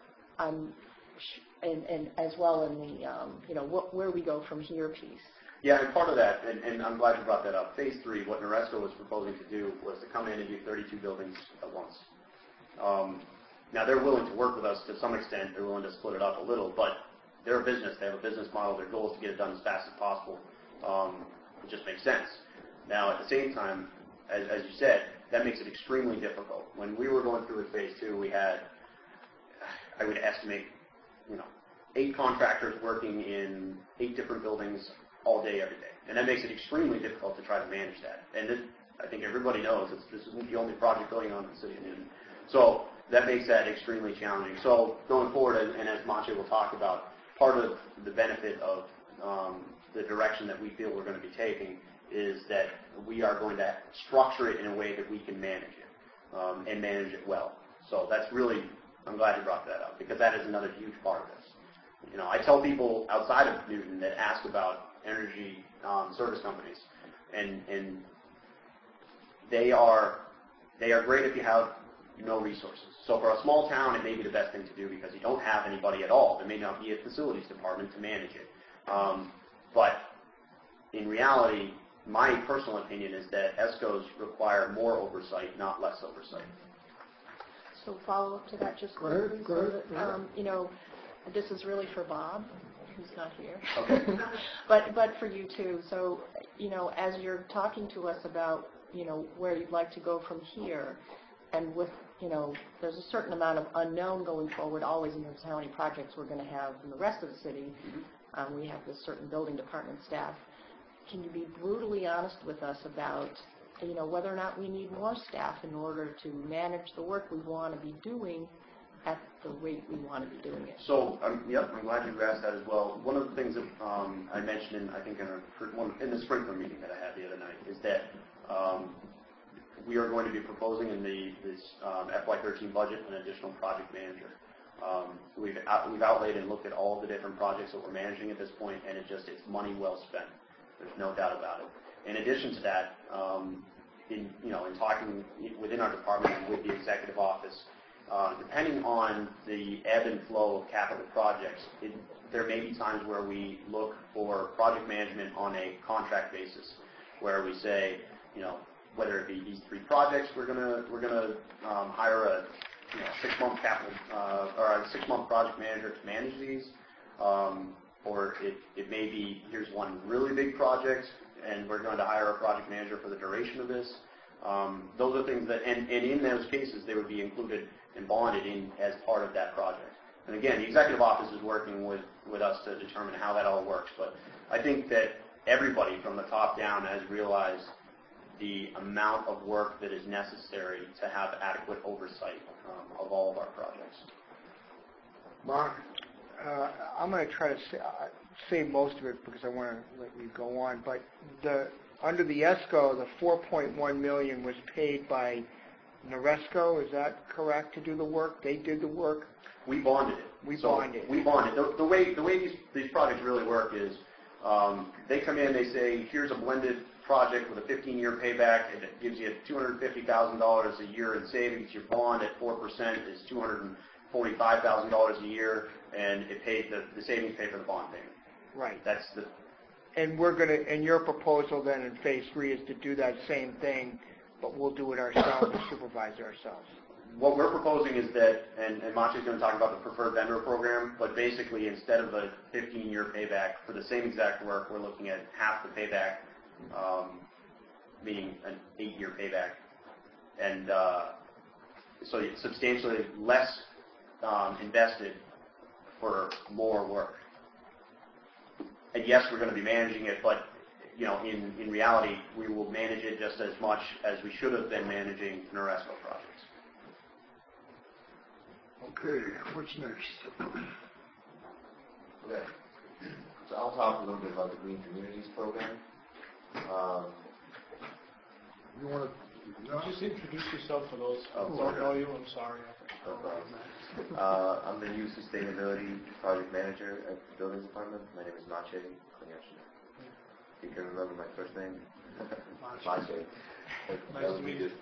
as well in the, where we go from here piece? Yeah, and part of that, and I'm glad you brought that up, phase 3, what Noresco was proposing to do was to come in and do 32 buildings at once. Now, they're willing to work with us to some extent. They're willing to split it up a little, but they're a business. They have a business model. Their goal is to get it done as fast as possible. It just makes sense. Now, at the same time, as you said, that makes it extremely difficult. When we were going through with phase 2, we had, I would estimate, 8 contractors working in 8 different buildings all day, every day. And that makes it extremely difficult to try to manage that. And I think everybody knows this isn't the only project going on in the city of Newton. So that makes that extremely challenging. So going forward, and as Monte will talk about, part of the benefit of the direction that we feel we're going to be taking is that we are going to structure it in a way that we can manage it, and manage it well. So that's really, I'm glad you brought that up, because that is another huge part of this. You know, I tell people outside of Newton that ask about energy service companies, and they are great if you have no resources. So for a small town, it may be the best thing to do because you don't have anybody at all. There may not be a facilities department to manage it. But in reality, my personal opinion is that ESCOs require more oversight, not less oversight. So follow up to that just Go ahead, quickly. go ahead, go ahead. You know, this is really for Bob, who's not here. Okay. but for you too. So, you know, as you're talking to us about, you know, where you'd like to go from here, and with, you know, there's a certain amount of unknown going forward always in terms of how many projects we're going to have in the rest of the city. We have this certain building department staff. Can you be brutally honest with us about, you know, whether or not we need more staff in order to manage the work we want to be doing at the rate we want to be doing it? So, yep, I'm glad you asked that as well. One of the things that I mentioned, I think, in the Sprinkler meeting that I had the other night, is that we are going to be proposing in this FY13 budget an additional project manager. We've outlaid and looked at all the different projects that we're managing at this point, and it's money well spent. There's no doubt about it. In addition to that, in talking within our department and with the executive office, depending on the ebb and flow of capital projects, there may be times where we look for project management on a contract basis, where we say, you know, whether it be these 3 projects, we're gonna hire a 6-month capital or a 6-month project manager to manage these, or it may be, here's one really big project, and we're going to hire a project manager for the duration of this. Those are things that, and in those cases, they would be included and bonded in as part of that project. And again, the executive office is working with us to determine how that all works. But I think that everybody from the top down has realized the amount of work that is necessary to have adequate oversight of all of our projects. Mark? I'm going to try to say most of it because I want to let you go on. But under the ESCO, the $4.1 million was paid by Noresco. Is that correct, to do the work? They did the work? We bonded it. We bonded. The way these projects really work is they come in, they say, here's a blended project with a 15-year payback, and it gives you $250,000 a year in savings. Your bond at 4% is $245,000 a year, and it pays the savings pay for the bond payment. Right. That's the. And we're going to. And your proposal then in phase 3 is to do that same thing, but we'll do it ourselves and supervise it ourselves. What we're proposing is that, and Maciej's going to talk about the preferred vendor program, but basically instead of a 15-year payback for the same exact work, we're looking at half the payback, meaning an 8-year payback, and so it's substantially less invested for more work. And yes, we're going to be managing it, but you know, in reality, we will manage it just as much as we should have been managing Noresco projects. Okay, what's next? Okay. So I'll talk a little bit about the Green Communities program. You want to Just introduce yourself for those who sorry. don't know you. I'm sorry. No problem. I'm the new sustainability project manager at the building department. My name is Maciej Konieczny. You can remember my first name? Maciej. Nice to meet you.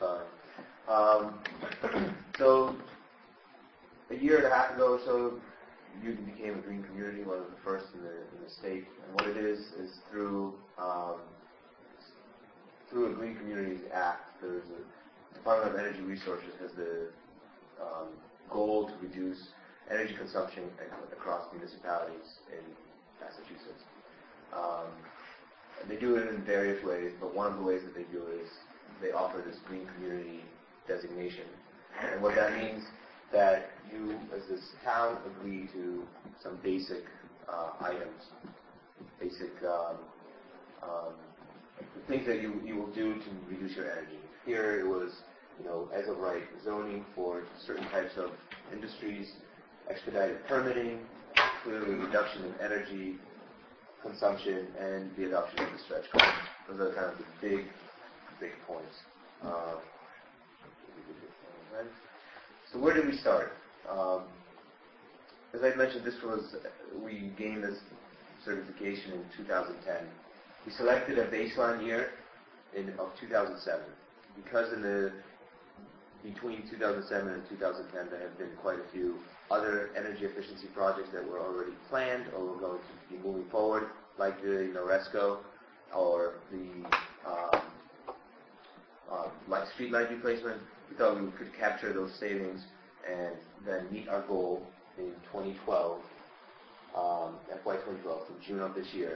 So, a year and a half ago or so, Newton became a green community, one of the first in the state. And what it is through a Green Communities Act, there's a Department of Energy Resources has the goal to reduce energy consumption across municipalities in Massachusetts. And they do it in various ways, but one of the ways that they do it is they offer this green community designation. And what that means that you, as this town, agree to some basic items, basic things that you will do to reduce your energy. Here it was, you know, as of right, zoning for certain types of industries, expedited permitting, clearly reduction in energy consumption, and the adoption of the stretch goals. Those are kind of the big points. So where did we start? As I mentioned, we gained this certification in 2010. We selected a baseline year of 2007 because between 2007 and 2010 there have been quite a few other energy efficiency projects that were already planned or were going to be moving forward, like the Noresco or the like streetlight replacement. We thought we could capture those savings and then meet our goal in 2012, FY 2012, from June of this year,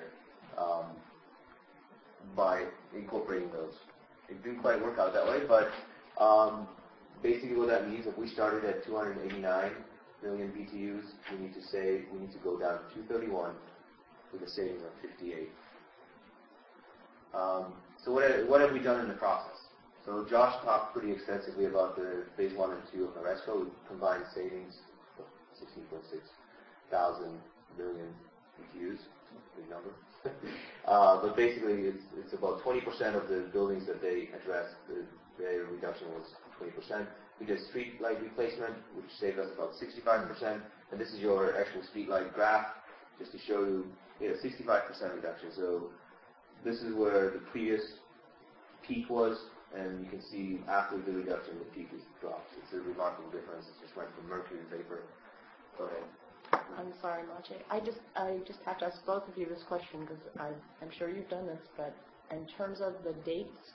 by incorporating those. It didn't quite work out that way, but basically what that means, if we started at 289 million BTUs, we need to go down to 231 with a savings of 58. So what have we done in the process? So Josh talked pretty extensively about the phase 1 and 2 of Noresco. We combined savings of 16.6 thousand million BTUs, big number. But basically, it's about 20% of the buildings that they addressed. Their reduction was 20%. We did street light replacement, which saved us about 65%. And this is your actual street light graph, just to show you, 65% reduction. So this is where the previous peak was, and you can see after the reduction, the peak is dropped. It's a remarkable difference. It just went from mercury to vapor. Go ahead. I'm sorry, Maciej. I just have to ask both of you this question because I'm sure you've done this, but in terms of the dates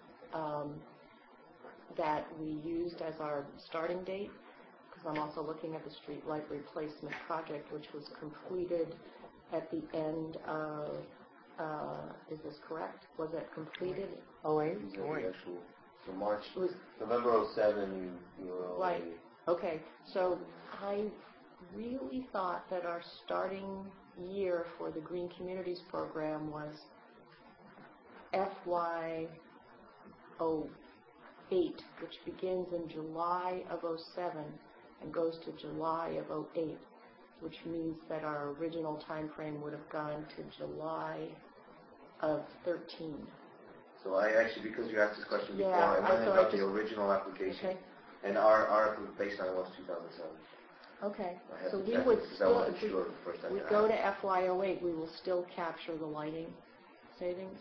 that we used as our starting date, because I'm also looking at the street light replacement project, which was completed at the end of, is this correct? Was it completed? Oh, wait. So March, November 07, Right. Okay. So I really thought that our starting year for the Green Communities program was FY 08, which begins in July of 07 and goes to July of 08, which means that our original time frame would have gone to July of 13. So I actually, because you asked this question before, Yeah, I went and got the original application, Okay. and our baseline was 2007. Okay. I had So to we check would it because I still, wasn't if we, sure the first time we I go asked. to FY 08, we will still capture the lighting savings?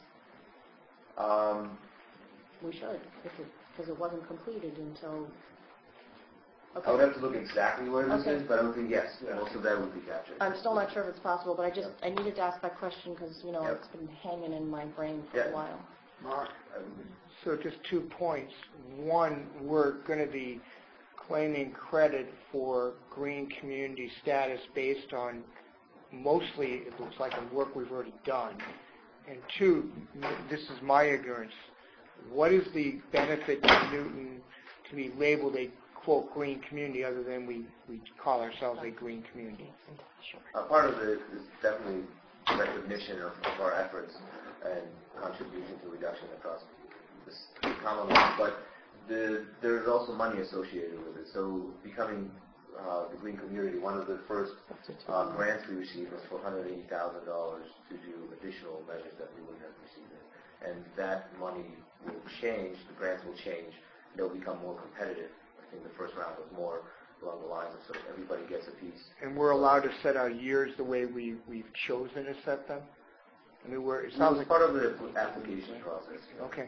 We should, because it wasn't completed until. Okay. I would have to look exactly where this Okay. is, but I would think yes, most of that would be captured. I'm still not sure if it's possible, but I needed to ask that question because, Yep. it's been hanging in my brain for Yeah. a while. Mark? So just 2 points. One, we're going to be claiming credit for green community status based on mostly, it looks like, the work we've already done. And 2, this is my ignorance, what is the benefit to Newton to be labeled a, quote, green community other than we call ourselves a green community? Part of it is definitely recognition of our efforts and contribution to reduction across the Commonwealth, but there's also money associated with it. So becoming the green community, one of the first grants we received was for $180,000 to do additional measures that we wouldn't have received. And that money will change, the grants will change, they'll become more competitive. I think the first round was more along the lines of so everybody gets a piece. And we're allowed to set our years the way we've chosen to set them? I mean, it sounds like part of the application process. Okay.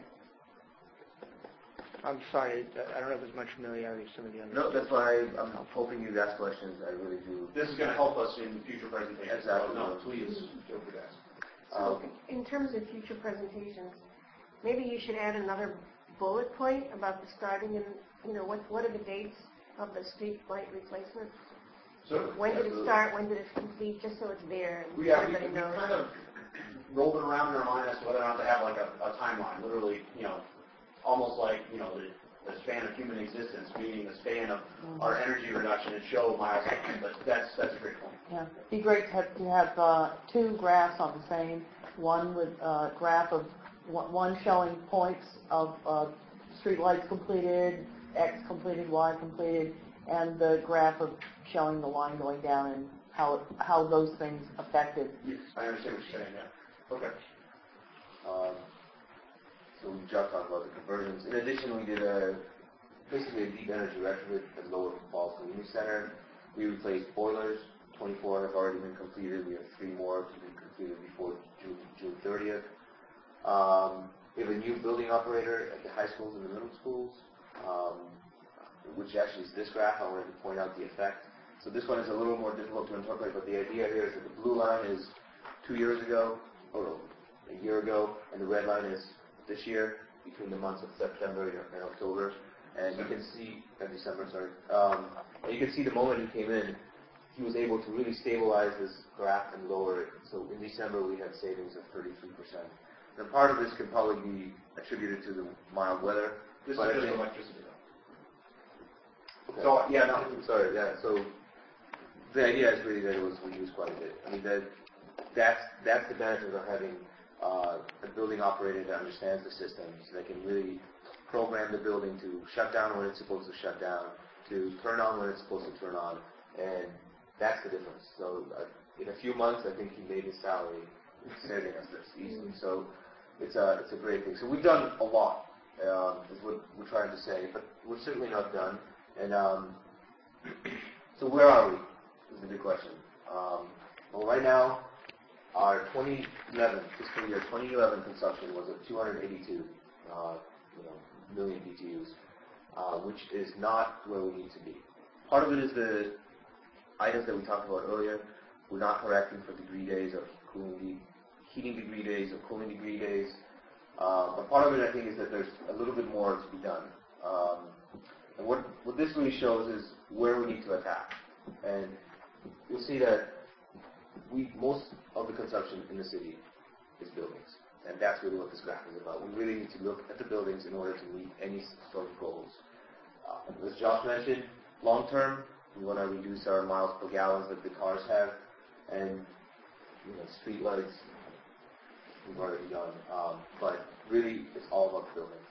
I'm sorry, I don't have as much familiarity with some of the others. No, that's why I'm hoping you ask questions. I really do. This is going to help us in future presentations. Exactly. No, please, feel free to ask. So in terms of future presentations, maybe you should add another bullet point about the starting and, what are the dates of the street light replacement? So, When did it start? When did it complete? Just so it's there and we everybody knows. kind of rolled it around in our mind as to whether or not to have like a timeline, literally, almost like, the span of human existence, meaning the span of our energy reduction and show milestones. But that's a great point. Yeah, it'd be great to have 2 graphs on the same, one with a graph of one showing points of street lights completed, X completed, Y completed, and the graph of showing the line going down and how those things affected. Yes, I understand what you're saying, yeah. Okay. So we just talked about the conversions. In addition, we did basically a deep energy retrofit at Lower Falls Community Center. We replaced boilers. 24 have already been completed. We have 3 more to be completed before June 30th. We have a new building operator at the high schools and the middle schools, which actually is this graph. I wanted to point out the effect. So this one is a little more difficult to interpret, but the idea here is that the blue line is 2 years ago, or a year ago, and the red line is this year, between the months of September and October. And you can see, December, sorry. And you can see the moment he came in, he was able to really stabilize this graph and lower it. So in December, we had savings of 33%. And part of this can probably be attributed to the mild weather. This is just electricity. Okay. So, yeah, no, I'm sorry, yeah. So the idea is really that it was reduced quite a bit. I mean, that's the benefit of having a building operator that understands the systems, that can really program the building to shut down when it's supposed to shut down, to turn on when it's supposed to turn on, and that's the difference. So in a few months, I think he made his salary saving us this easily. So it's a great thing. So we've done a lot, is what we're trying to say, but we're certainly not done. And so where are we? Is the big question. Well, right now, our 2011 fiscal year 2011 consumption was at 282 million BTUs, which is not where we need to be. Part of it is the items that we talked about earlier. We're not correcting for degree days of heating degree days or cooling degree days. But part of it, I think, is that there's a little bit more to be done. And what this really shows is where we need to attack. And you'll see that most of the consumption in the city is buildings. And that's really what this graph is about. We really need to look at the buildings in order to meet any sort of goals. As Josh mentioned, long term, we want to reduce our miles per gallon that the cars have. And street lights, we've already done. But really, it's all about the buildings.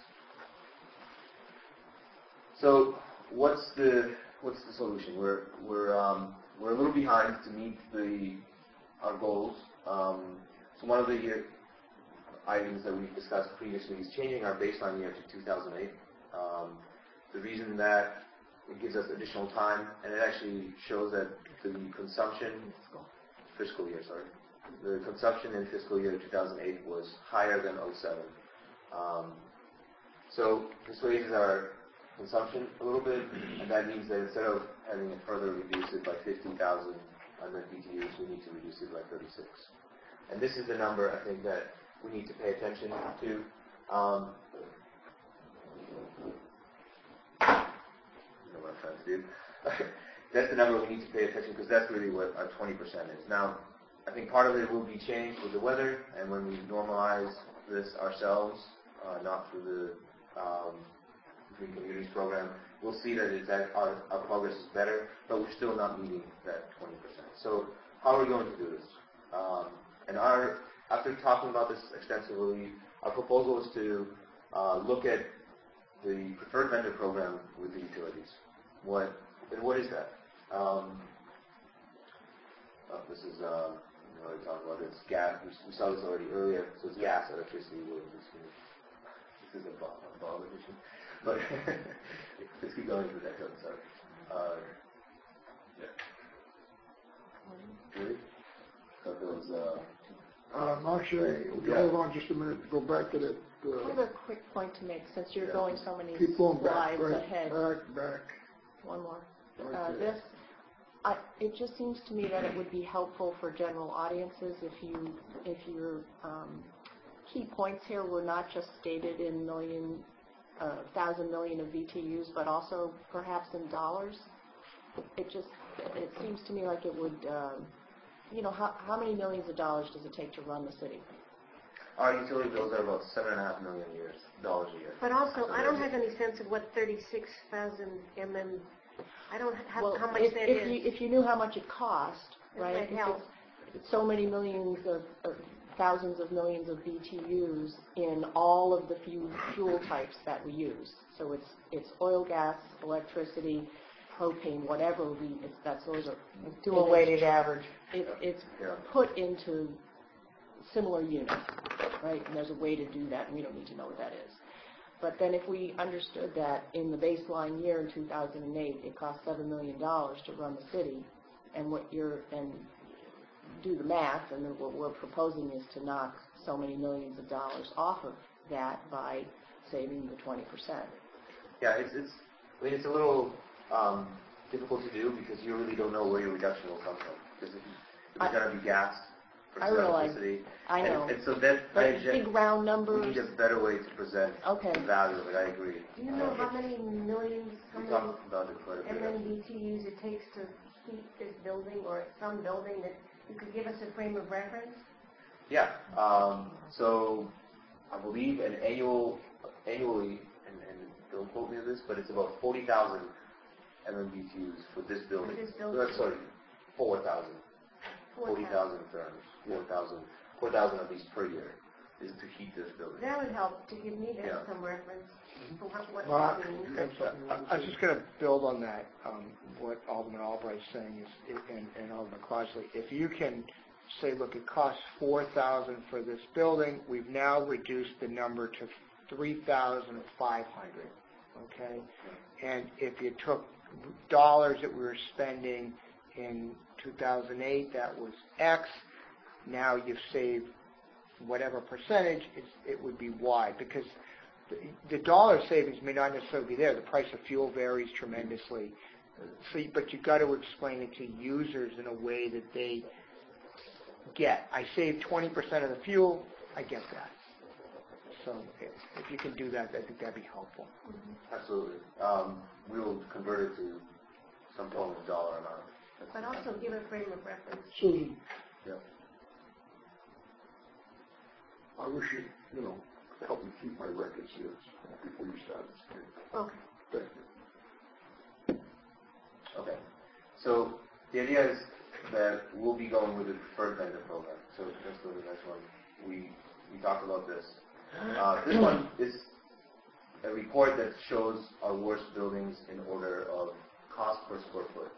So what's the solution? We're a little behind to meet our goals. So one of the items that we've discussed previously is changing our baseline year to 2008. The reason that it gives us additional time, and it actually shows that the consumption, fiscal year, sorry, the consumption in fiscal year 2008 was higher than 07. So this raises our consumption a little bit, and that means that instead of having to further reduce it by 15,000 BTUs, we need to reduce it by 36. And this is the number I think that we need to pay attention to. You know what I'm trying to do. That's the number we need to pay attention because that's really what our 20% is. Now, I think part of it will be changed with the weather, and when we normalize this ourselves, not through the Green Communities program, we'll see that our progress is better, but we're still not meeting that 20%. So how are we going to do this? And after talking about this extensively, our proposal is to look at the preferred vendor program with the utilities. What is that? This is, we already talked about it. It's gas. We saw this already earlier. So it's gas, electricity, wood. This is a bomb edition. But let's keep going with that code. Sorry. Yeah. Really? Thought there was. Actually, we hold on just a minute to go back to that. I have a quick point to make since you're going so many Keep going back, slides right, ahead. back. One more. Right It just seems to me that it would be helpful for general audiences if your key points here were not just stated in 1,000 million of BTUs, but also perhaps in dollars. It seems to me like it would, how many millions of dollars does it take to run the city? Our utility bills are about $7.5 million dollars a year. But also, I don't have any sense of what 36,000 mm. I don't have how much that is. If you knew how much it cost, right? It's so many millions of thousands of millions of BTUs in all of the fuel types that we use. So it's oil, gas, electricity, propane, whatever those are. Do a weighted average. It's put into similar units. right? And there's a way to do that, and we don't need to know what that is. But then if we understood that in the baseline year in 2008, it cost $7 million to run the city, and do the math, and then what we're proposing is to knock so many millions of dollars off of that by saving the 20%. Yeah, it's a little difficult to do because you really don't know where your reduction will come from. Because if you're going to be gassed I versus realize. electricity. I know. And so that, But big round we numbers. need a better way to present the value of it. I agree. Do you know how many millions, how We many talked about it quite a bit. MMBTUs it takes to heat this building or some building that you could give us a frame of reference? Yeah. So I believe annually, and don't quote me on this, but it's about 40,000 MMBTUs for this building. For this building. Sorry, 4,000. 40,000 therms. 4,000 of these per year is to heat this building. That would help to give me some reference for what Well, that means. I was just going to build on that, what Alderman Albright's saying is, and Alderman Crossley. If you can say, look, it costs $4,000 for this building, we've now reduced the number to $3,500. Okay, and if you took dollars that we were spending in 2008, that was X. Now you've saved whatever percentage, it would be Y, because the dollar savings may not necessarily be there. The price of fuel varies tremendously. But you've got to explain it to users in a way that they get. I saved 20% of the fuel, I get that. So if you can do that, I think that'd be helpful. Absolutely. We will convert it to some form of dollar amount. But also give a frame of reference. Susan, Yeah. I wish you, help me keep my records here before you start. Okay. Thank you. Okay. So the idea is that we'll be going with the preferred vendor program. So let's go to the next one. We talked about this. This one is a report that shows our worst buildings in order of cost per square foot.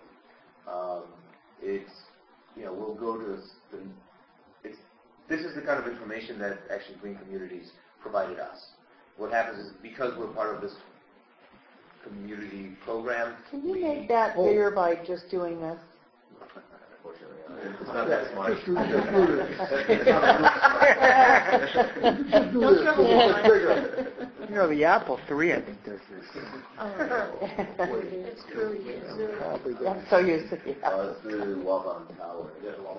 We'll go to this is the kind of information that actually Green Communities provided us. What happens is because we're part of this community program, Can you make that bigger by just doing this? unfortunately, it's not that smart. Just do this. Bigger. The Apple III, I think, does this. It's true. I'm so used to it. It's the Waban Tower.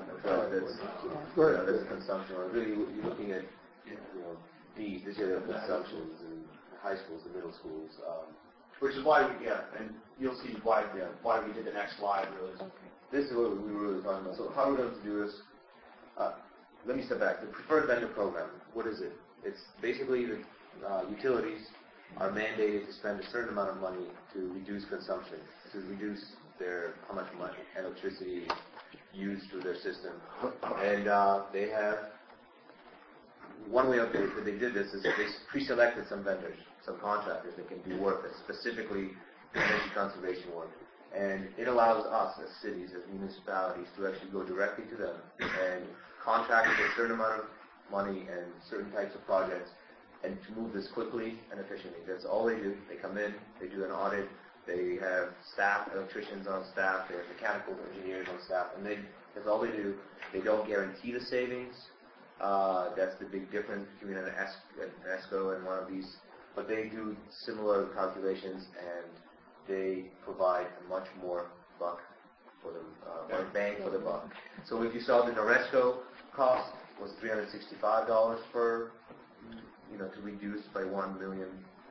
That's consumption. Or really, you're looking at these are the consumptions in high schools, the middle schools. Which is why and you'll see why we did the next slide really. This is what we were really talking about. So how are we going to do this? Let me step back. The preferred vendor program, what is it? It's basically the utilities are mandated to spend a certain amount of money to reduce consumption, to reduce how much money electricity used through their system. And they have, one way that they did this is they pre-selected some vendors, some contractors that can do work that's specifically energy conservation work. And it allows us as cities, as municipalities, to actually go directly to them and contract with a certain amount of money and certain types of projects and to move this quickly and efficiently. That's all they do. They come in, they do an audit, they have staff, electricians on staff, they have mechanical engineers on staff, and that's all they do. They don't guarantee the savings. That's the big difference between an ESCO and one of these. But they do similar calculations, and they provide a much more buck for the more bang for the buck. So if you saw the Noresco cost was $365 per, to reduce by 1 million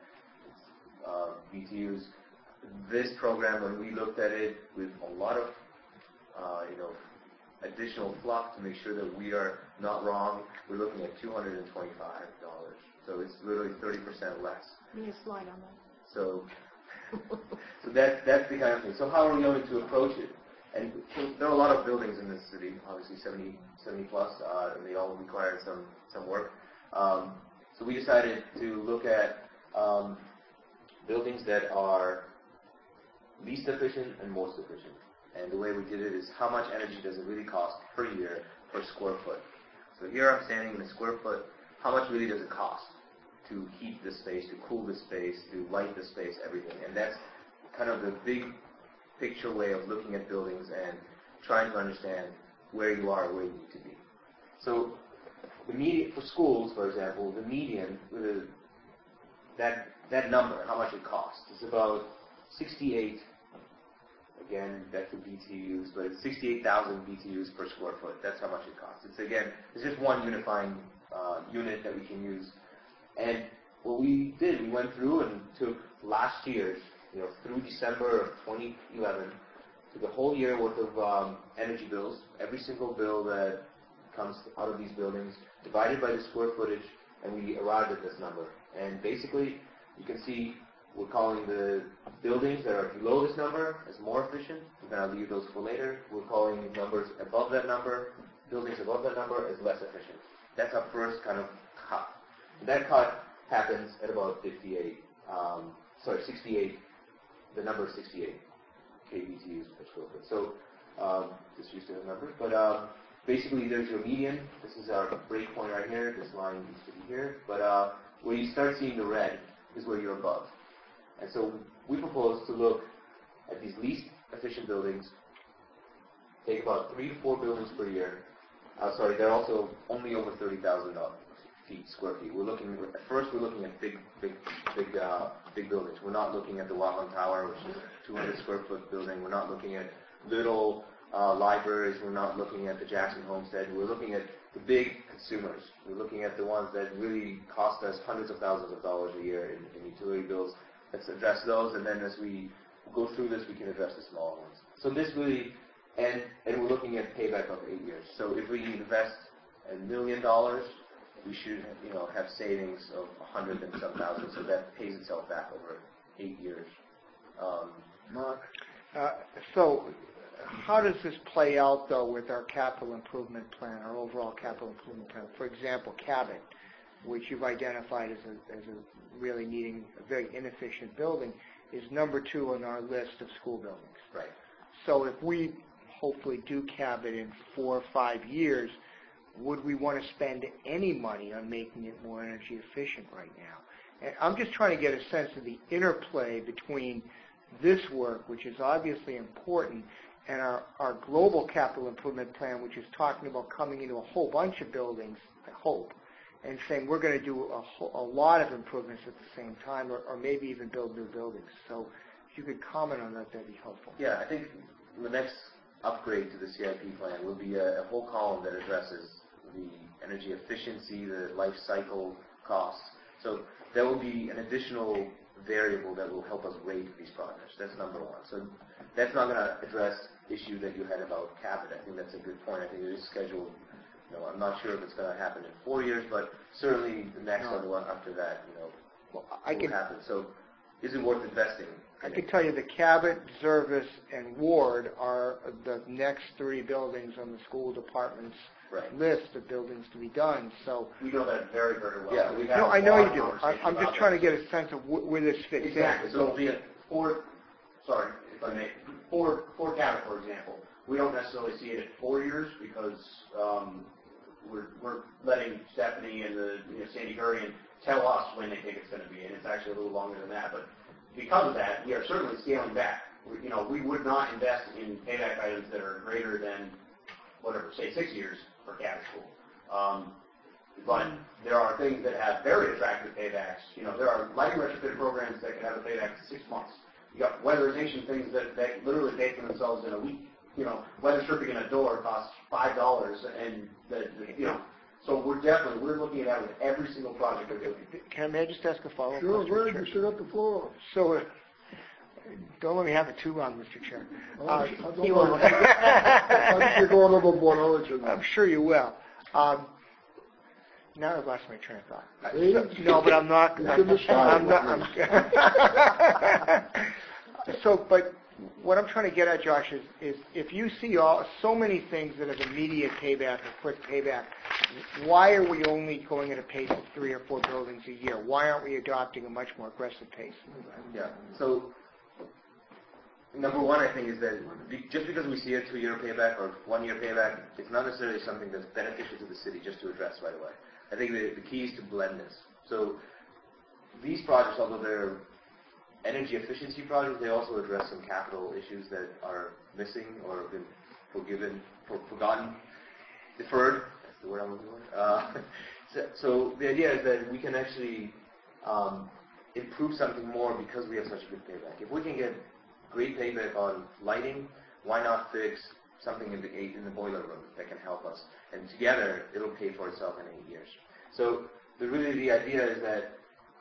BTUs. This program, when we looked at it with a lot of, additional fluff to make sure that we are not wrong, we're looking at $225. So it's literally 30% less. Need a slide on that. So that's the kind of thing. So how are we going to approach it? And so there are a lot of buildings in this city, obviously 70 plus, and they all require some work. So we decided to look at buildings that are least efficient and most efficient. And the way we did it is how much energy does it really cost per year per square foot. So here I'm standing in a square foot how much really does it cost to heat the space, to cool the space, to light the space, everything. And that's kind of the big picture way of looking at buildings and trying to understand where you are, where you need to be. So the median, for schools, for example, the median, that number, how much it costs, is about 68, again, that's the BTUs, but it's 68,000 BTUs per square foot. That's how much it costs. It's just one unifying unit that we can use. And what we did, we went through and took last year's, through December of 2011, took a whole year worth of energy bills, every single bill that comes out of these buildings, divided by the square footage, and we arrived at this number. And basically, you can see we're calling the buildings that are below this number as more efficient. We're going to leave those for later. We're calling numbers above that number, buildings above that number, as less efficient. That's our first kind of cut. And that cut happens at about 68, the number is 68 kBTUs per square foot. So just used to have numbers, but basically there's your median. This is our break point right here. This line used to be here. But where you start seeing the red is where you're above. And so we propose to look at these least efficient buildings, take about 3 to 4 buildings per year. They're also only over 30,000 square feet. At first we're looking at big buildings. We're not looking at the Wahlan Tower, which is a 200 square foot building. We're not looking at little libraries. We're not looking at the Jackson Homestead. We're looking at the big consumers. We're looking at the ones that really cost us hundreds of thousands of dollars a year in utility bills. Let's address those, and then as we go through this, we can address the smaller ones. So this really, and we're looking at payback of 8 years. So if we invest $1 million, we should, have savings of 100 and some thousand. So that pays itself back over 8 years. Mark, so how does this play out though with our capital improvement plan, our overall capital improvement plan? For example, Cabot, which you've identified as a really needing a very inefficient building, is number 2 on our list of school buildings. Right. So if we hopefully do Cabot in 4 or 5 years, would we want to spend any money on making it more energy efficient right now? And I'm just trying to get a sense of the interplay between this work, which is obviously important, and our global capital improvement plan, which is talking about coming into a whole bunch of buildings, I hope, and saying we're going to do a lot of improvements at the same time, or maybe even build new buildings. So if you could comment on that, that'd be helpful. Yeah, I think the next upgrade to the CIP plan will be a whole column that addresses the energy efficiency, the life cycle costs. So that will be an additional variable that will help us rate these projects. That's number 1. So that's not going to address the issue that you had about Cabot. I think that's a good point. I think it is scheduled. I'm not sure if it's going to happen in 4 years, but certainly the next one after that, will happen. So is it worth investing? I can tell you the Cabot, Zervis, and Ward are the next 3 buildings on the school department's list of buildings to be done. So we know that very, very well. Yeah, no, I know you do. I'm just trying to get a sense of where this fits exactly. in. So it'll be for Cabot, for example, we don't necessarily see it at 4 years because we're letting Stephanie and the Sandy Gurian tell us when they think it's going to be, and it's actually a little longer than that. But because of that, we are certainly scaling back. We would not invest in payback items that are greater than, whatever, say 6 years for Cabot School. But there are things that have very attractive paybacks. There are lighting retrofit programs that can have a payback in 6 months. You got weatherization things that literally pay for themselves in a week. Weather stripping in a door costs $5, and so we're looking at that with every single project we're doing. May I just ask a follow-up Sure, question? Greg, you sit at the floor. So, don't let me have it too long, Mr. Chair. I think you're going overboard, aren't you? I'm sure you will. Now I've lost my train of thought. See? No, but I'm not. But what I'm trying to get at, Josh, is if you see so many things that have immediate payback or quick payback, why are we only going at a pace of 3 or 4 buildings a year? Why aren't we adopting a much more aggressive pace? Yeah. So number 1, I think, is that just because we see a 2-year payback or 1-year payback, it's not necessarily something that's beneficial to the city just to address right away. I think the key is to blend this. So these projects, although they're energy efficiency projects, they also address some capital issues that are missing or have been forgotten, deferred. That's the word I'm looking for. So the idea is that we can actually improve something more because we have such a good payback. If we can get great payback on lighting, why not fix something in the boiler room that can help us? And together, it'll pay for itself in 8 years. So really the idea is that,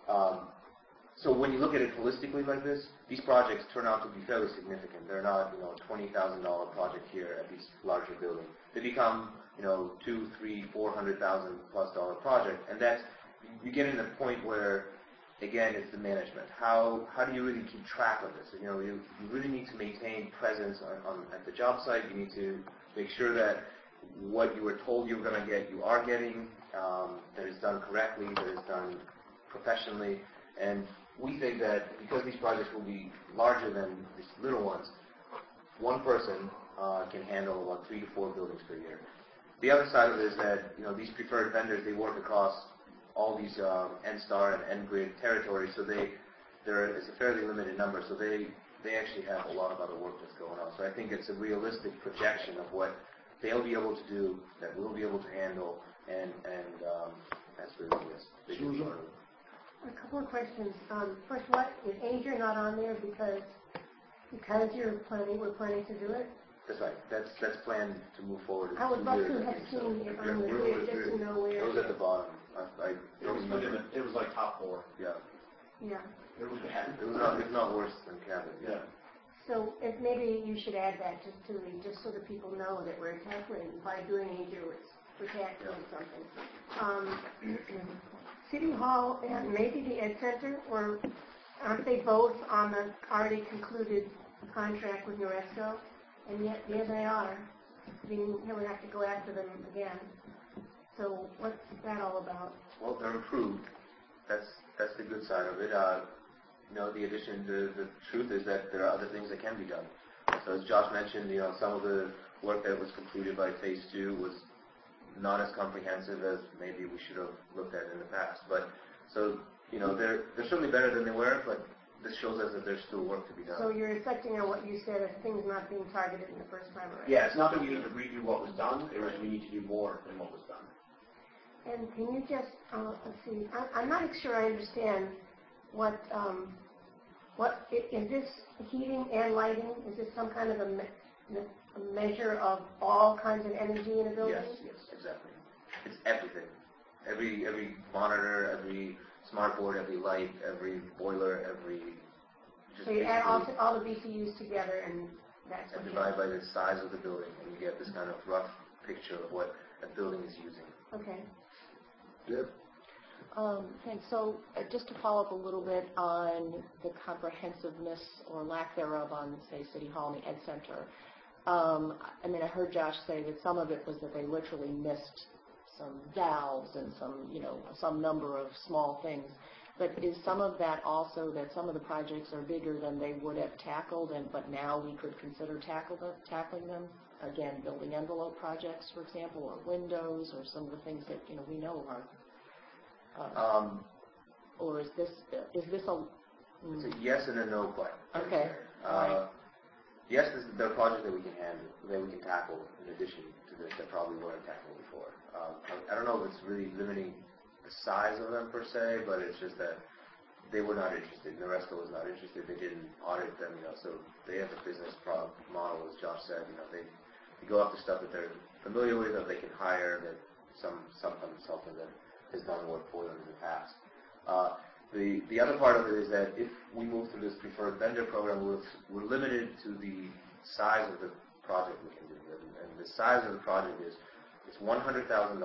so when you look at it holistically like this, these projects turn out to be fairly significant. They're not, a $20,000 project here at these larger buildings. They become, $200,000, $300,000, $400,000 plus project, and that's, you get in the point where, again, it's the management. How do you really keep track of this? You really need to maintain presence at the job site. You need to make sure that what you were told you were going to get, you are getting, that it's done correctly, that it's done professionally. And we think that because these projects will be larger than these little ones, one person can handle about 3 to 4 buildings per year. The other side of it is that, these preferred vendors, they work across all these N-Star and N-Grid territories, so there is a fairly limited number, so they actually have a lot of other work that's going on. So I think it's a realistic projection of what they'll be able to do, that we'll be able to handle, and that's really the biggest part of it. A couple of questions. First, is Asia not on there because we're planning to do it? That's right. That's planned to move forward. I would love to have seen it on the grid just to know where. It was at the bottom. It was like top 4. Yeah. Yeah. It's not worse than cabin. Yeah. So maybe you should add that just so that people know that we're tackling, by doing Asia, we're tackling something. City Hall and maybe the Ed Center, or aren't they both on the already concluded contract with Noresco? And yet, there they are. I mean, here we have to go after them again. So what's that all about? Well, they're improved. That's the good side of it. The truth is that there are other things that can be done. So as Josh mentioned, some of the work that was completed by Phase 2 was not as comprehensive as maybe we should have looked at in the past. But so, they're certainly better than they were, but this shows us that there's still work to be done. So you're reflecting on what you said of things not being targeted in the first time around. Yeah, it's not that we need to redo what was done. It was we need to do more than what was done. And can you just, let's see, I'm not sure I understand what is this heating and lighting? Is this some kind of a measure of all kinds of energy in a building? Yes, exactly. It's everything. Every monitor, every smart board, every light, every boiler, So you add all the BTUs together and that's and divide by the size of the building, and you get this kind of rough picture of what a building is using. Okay. Deb? Thanks. So just to follow up a little bit on the comprehensiveness or lack thereof on, say, City Hall and the Ed Center. I heard Josh say that some of it was that they literally missed some valves and some number of small things. But is some of that also that some of the projects are bigger than they would have tackled, but now we could consider tackling them? Again, building envelope projects, for example, or windows, or some of the things that we know are. Or is this a? It's a yes and a no question. Okay. Yes, there are projects that we can handle, that we can tackle in addition to this that probably weren't tackled before. I don't know if it's really limiting the size of them per se, but it's just that they were not interested. Noresco was not interested. They didn't audit them, so they have a business model, as Josh said. They go after stuff that they're familiar with, that they can hire, that some consultant that has done work for them in the past. The other part of it is that if we move through this preferred vendor program, we're limited to the size of the project we can do. And the size of the project is it's $100,000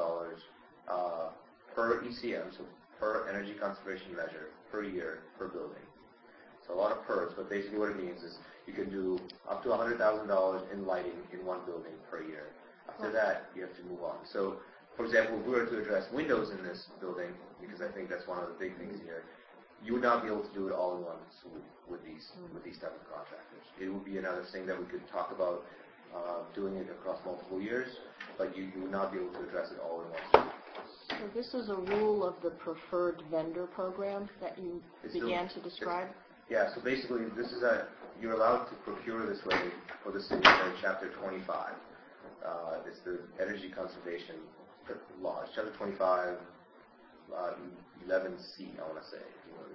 per ECM, so per energy conservation measure, per year, per building. So a lot of pers, but basically what it means is you can do up to $100,000 in lighting in one building per year. After that, you have to move on. So, for example, if we were to address windows in this building, because I think that's one of the big things here, you would not be able to do it all in one swoop with these type of contractors. It would be another thing that we could talk about doing it across multiple years, but you would not be able to address it all in one. So this is a rule of the preferred vendor program that you began to describe? Yeah, so basically this is you're allowed to procure this way for the city under Chapter 25. It's the Energy Conservation Law. It's Chapter 25, 11C, I want to say.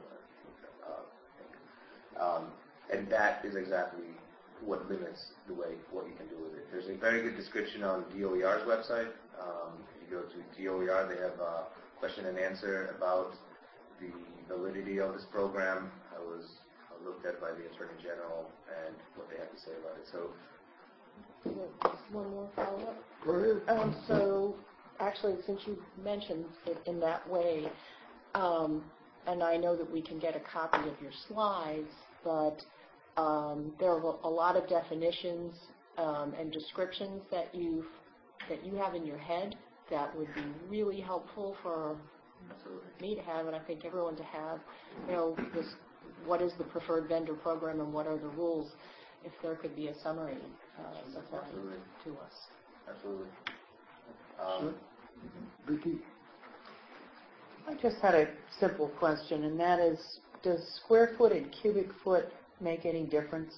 And that is exactly what limits what you can do with it. There's a very good description on DOER's website. If you go to DOER, they have a question and answer about the validity of this program. I was looked at by the Attorney General and what they have to say about it. So, one more follow-up. Go ahead. So, actually, since you mentioned it in that way, and I know that we can get a copy of your slides, but there are a lot of definitions and descriptions that you have in your head that would be really helpful for me to have, and I think everyone to have. You know, what is the preferred vendor program and what are the rules? If there could be a summary supplied to us. Absolutely. Vicki? I just had a simple question, and that is, does square foot and cubic foot make any difference?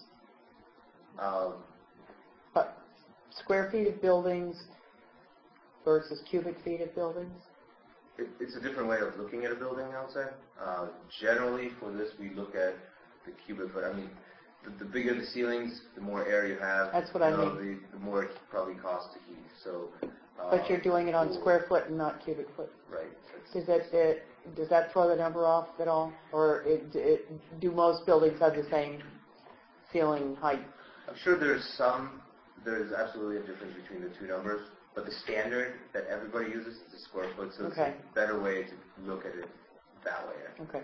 Square feet of buildings versus cubic feet of buildings? It's a different way of looking at a building, I would say. Generally, for this, we look at the cubic foot. I mean, the bigger the ceilings, the more air you have. That's what I mean. The more it probably costs to heat. So. But you're doing it on square foot and not cubic foot. Right. Does that throw the number off at all, or do most buildings have the same ceiling height? I'm sure there's absolutely a difference between the two numbers, but the standard that everybody uses is the square foot, so it's a better way to look at it that way. Okay.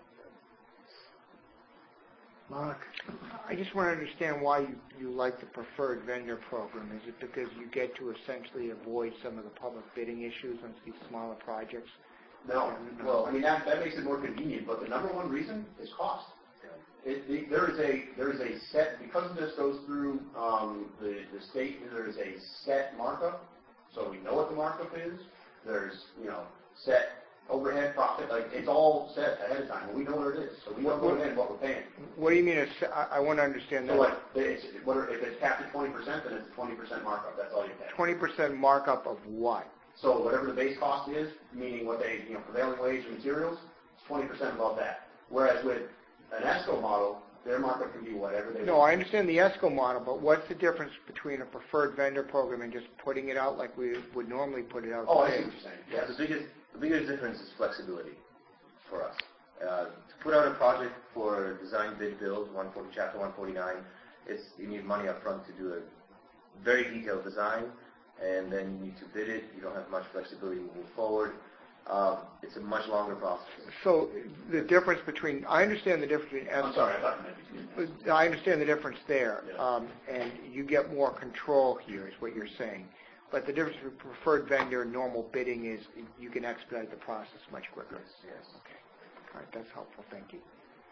Mark? I just want to understand why you like the preferred vendor program. Is it because you get to essentially avoid some of the public bidding issues on these smaller projects? No. Well, I mean, that makes it more convenient, but the number one reason is cost. There is a set, because this goes through the state, there is a set markup, so we know what the markup is. There's, set overhead profit, like it's all set ahead of time. We know what it is, so we know what we're paying. What do you mean? I want to understand that. So if it's capped at 20%, then it's a 20% markup. That's all you pay. 20% markup of what? So whatever the base cost is, meaning what they, prevailing wage and materials, it's 20% above that. Whereas with an ESCO model, their markup can be whatever they want. No, I understand the ESCO model, but what's the difference between a preferred vendor program and just putting it out like we would normally put it out? Oh, I see what you're saying. Yeah, the biggest difference is flexibility for us. To put out a project for design bid build, Chapter 149, you need money up front to do a very detailed design, and then you need to bid it. You don't have much flexibility moving forward. It's a much longer process. So the difference between, I understand the difference between ESCO. I'm sorry, I thought you meant between. I understand the difference there, and you get more control here is what you're saying. But the difference between preferred vendor and normal bidding is you can expedite the process much quicker. Yes. Okay. All right, that's helpful. Thank you.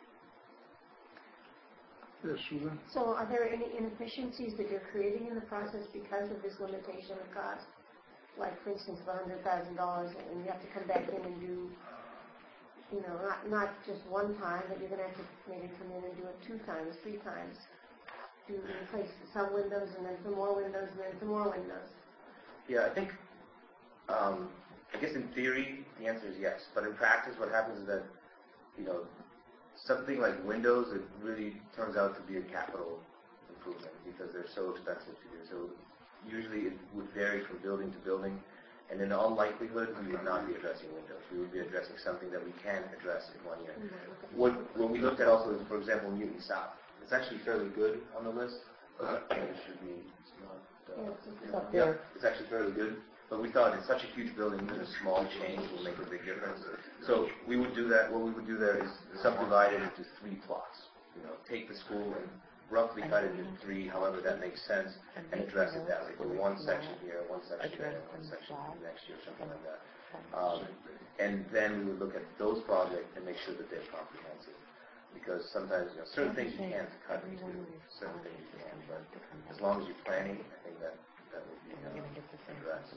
Yes, Susan? So are there any inefficiencies that you're creating in the process because of this limitation of cost? Like, for instance, $100,000, and you have to come back in and do, not just one time, but you're going to have to maybe come in and do it 2 times, 3 times. To replace some windows, and then some more windows, and then some more windows. Yeah, I think, I guess in theory, the answer is yes. But in practice, what happens is that, something like windows, it really turns out to be a capital improvement because they're so expensive to do. So usually it would vary from building to building. And in all likelihood, we would not be addressing windows. We would be addressing something that we can address in 1 year. What we looked at also is, for example, Newton South. It's actually fairly good on the list. It should be, it's actually fairly good. But we thought it's such a huge building, even a small change will make a big difference. So we would do that. What we would do there is subdivide it into 3 plots. Take the school and roughly cut it into 3, however that makes sense, and address it that way. So 1 section here, 1 section there, 1 section next year, something like that. And then we would look at those projects and make sure that they're comprehensive. because sometimes, certain things you can't cut into, certain things you can, but as long as you're planning, I think that will be addressed.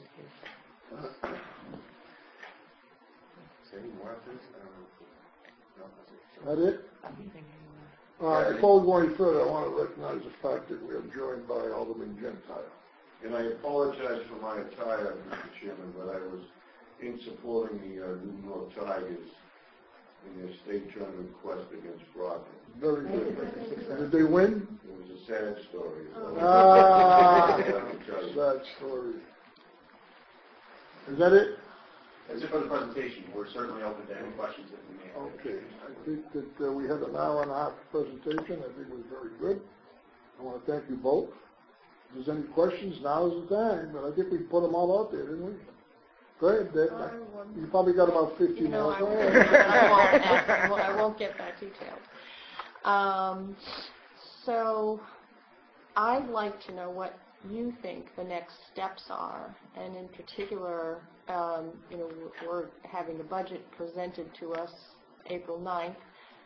Is there any more of this? That it? Before we go any further, I want to recognize the fact that we are joined by Alderman Gentile. And I apologize for my attire, Mr. Chairman, but I was in supporting the New York Tigers in their state tournament quest against Brockton. Very good. Did they win? It was a sad story. Sad story. Is that it? That's it for the presentation. We're certainly open to any questions that we may have. Okay. I think that we had an hour and a half presentation. I think it was very good. I want to thank you both. If there's any questions, now is the time. But I think we put them all out there, didn't we? Go ahead, Dave. You probably got about 15 minutes. No, I won't get that detailed. So I'd like to know what you think the next steps are, and in particular, we're having a budget presented to us April 9th.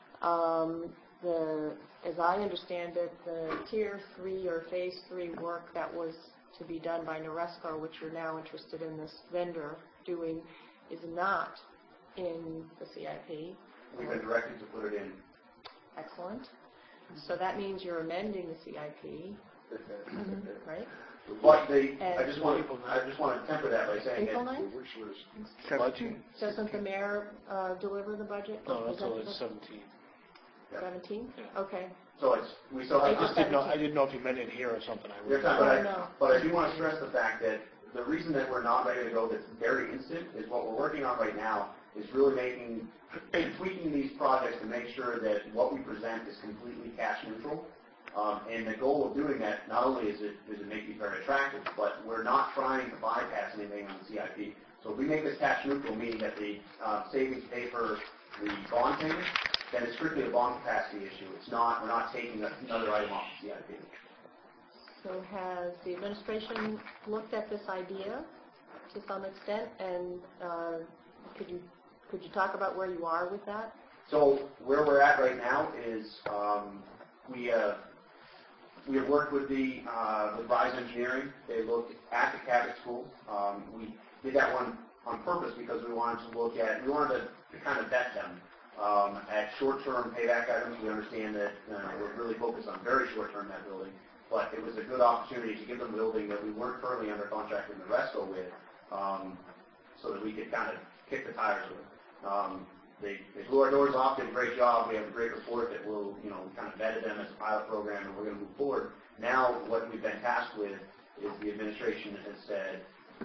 As I understand it, the Tier 3 or Phase 3 work that was to be done by NORESCO, which you're now interested in this vendor doing, is not in the CIP. We've been directed to put it in. Excellent. So that means you're amending the CIP, right? But I just want to temper that by saying April that 9th? 17. Doesn't the mayor deliver the budget? No, that's only 17. 17? Yeah. Okay. so. We still have. I didn't know if you meant it here or something. But I do want to stress the fact that the reason that we're not ready to go that's very instant is what we're working on right now is really tweaking these projects to make sure that what we present is completely cash neutral. And the goal of doing that, not only is it make these very attractive, but we're not trying to bypass anything on the CIP. So if we make this cash neutral, meaning that the savings pay for the bond payment, then it's strictly a bond capacity issue. We're not taking another item off the CIP. So has the administration looked at this idea to some extent, and could you talk about where you are with that? So where we're at right now is we have worked with Rise Engineering. They looked at the Cabot School. We did that one on purpose because we wanted to kind of vet them at short-term payback items. We understand that we're really focused on very short-term that building, but it was a good opportunity to give them a building that we weren't currently under contract with NORESCO with, so that we could kind of kick the tires with. They blew our doors off, did a great job. We have a great report that we'll, kind of vetted them as a pilot program, and we're going to move forward. Now, what we've been tasked with is the administration has said,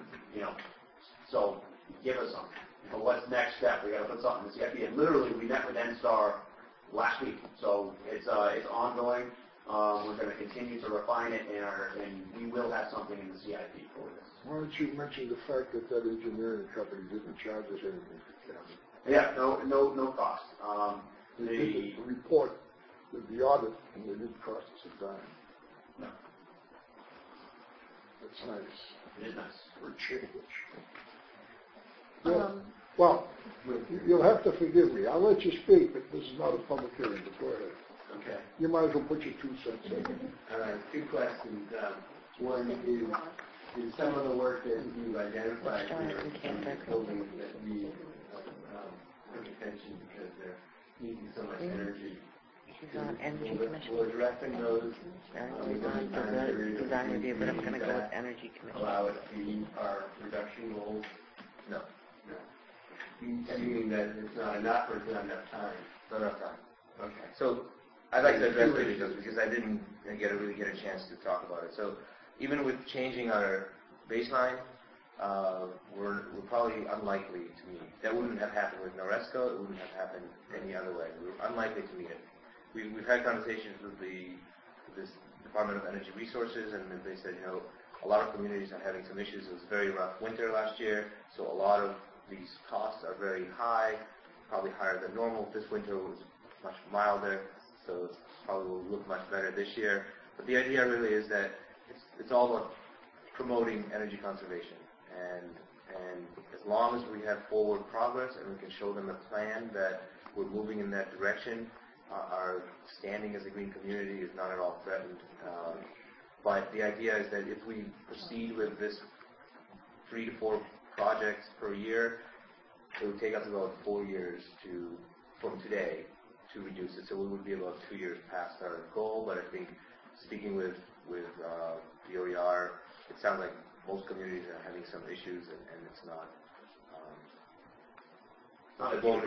so give us something. What's the next step? We got to put something in the CIP. And literally, we met with NSTAR last week, so it's ongoing. We're going to continue to refine it, and we will have something in the CIP for this. Why don't you mention the fact that engineering company didn't charge us anything for Cabot? Yeah, no cost. The report, the audit, and they didn't cost us a dime. No. That's nice. It is nice. For change. Well, you'll have to forgive me. I'll let you speak, but this is not a public hearing. But go ahead. Okay. You might as well put your 2 cents in. Two questions. One is some of the work that you've identified here in the buildings that need attention because they're needing so much energy. We're addressing those design review, but I'm going to go with energy commission. Allow it to meet our reduction goals? No. You mean that it's not enough or it's not enough time? Not enough time. Okay. So I'd like to address it because I didn't really get a chance to talk about it. So even with changing our baseline, we're probably unlikely to meet. That wouldn't have happened with NORESCO. It wouldn't have happened any other way. We're unlikely to meet it. We've had conversations with this Department of Energy Resources, and they said, a lot of communities are having some issues. It was a very rough winter last year, so a lot of these costs are very high, probably higher than normal. This winter was much milder, so it probably will look much better this year. But the idea really is that it's all about promoting energy conservation. And as long as we have forward progress and we can show them a plan that we're moving in that direction, our standing as a green community is not at all threatened. But the idea is that if we proceed with this 3 to 4 projects per year, it would take us about 4 years from today to reduce it. So we would be about 2 years past our goal. But I think speaking with the OER, it sounds like most communities are having some issues, and it's not. It won't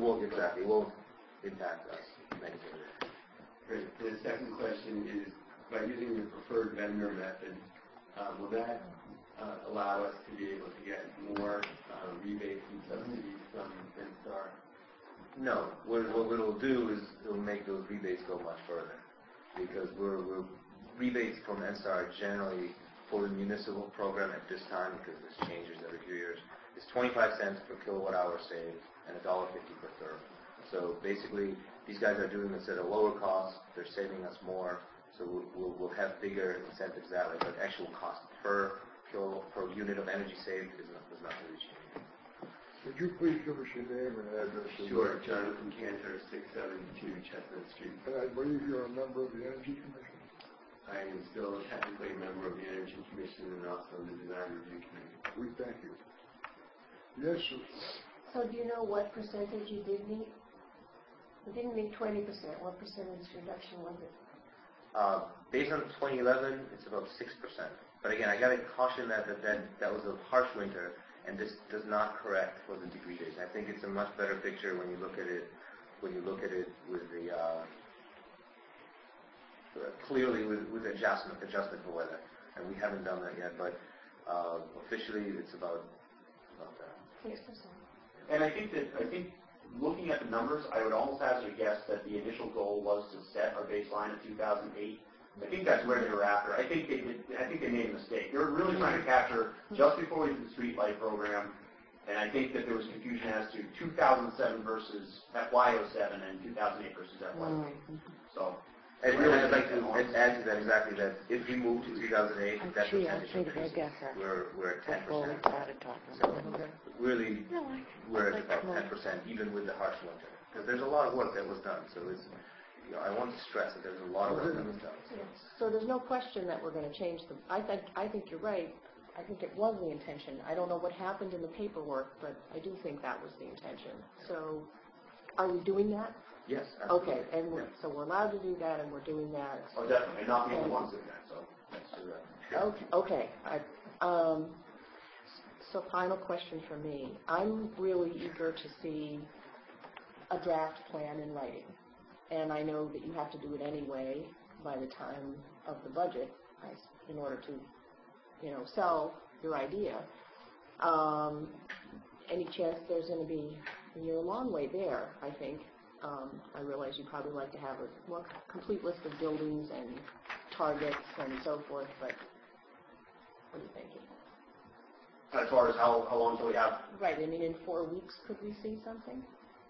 impact us negatively. Great. The second question is, by using the preferred vendor method, will that allow us to be able to get more rebates and subsidies from NSTAR? No. What it'll do is it'll make those rebates go much further, because rebates from NSTAR are generally for the municipal program at this time, because this changes every few years. It's 25 cents per kilowatt hour saved and $1.50 per therm. So basically, these guys are doing this at a lower cost. They're saving us more, so we'll have bigger incentives that way. But actual cost per unit of energy saved is not really changing. Would you please give us your name and address? Sure. Jonathan Cantor, 672 Chestnut Street. And I believe you're a member of the Energy Commission? I am still technically a member of the Energy Commission and also the Design Review Committee. We thank you. Yes, sir. So do you know what percentage you did meet? You didn't meet 20%. What percentage reduction was it? Based on 2011, it's about 6%. But again, I got to caution that was a harsh winter, and this does not correct for the degree days. I think it's a much better picture when you look at it with the clearly with adjustment for weather, and we haven't done that yet. But officially, it's about that. 6%. And I think looking at the numbers, I would almost hazard a guess that the initial goal was to set our baseline at 2008. I think that's where they were after. I think they made a mistake. They were really trying to capture just before we did the street light program, and I think that there was confusion as to 2007 versus FY07 and 2008 versus FY08. So. And really, I'd like to add to that exactly that if we move to 2008, that percentage increases. We're at 10%. So really, we're at about 10%, even with the harsh winter. Because there's a lot of work that was done. So it's, I want to stress that there's a lot of work that was done. So there's no question that we're going to change the. I think you're right. I think it was the intention. I don't know what happened in the paperwork, but I do think that was the intention. So, are we doing that? Yes. Okay, and so we're allowed to do that, and we're doing that. Oh, definitely. Not the only ones doing that, so that's Okay. So final question for me. I'm really eager to see a draft plan in writing, and I know that you have to do it anyway by the time of the budget, in order to, sell your idea. Any chance there's going to be? You're a long way there, I think. I realize you probably like to have a more complete list of buildings and targets and so forth, but what are you thinking? as far as how long till we have. Right. I mean, in 4 weeks, could we see something?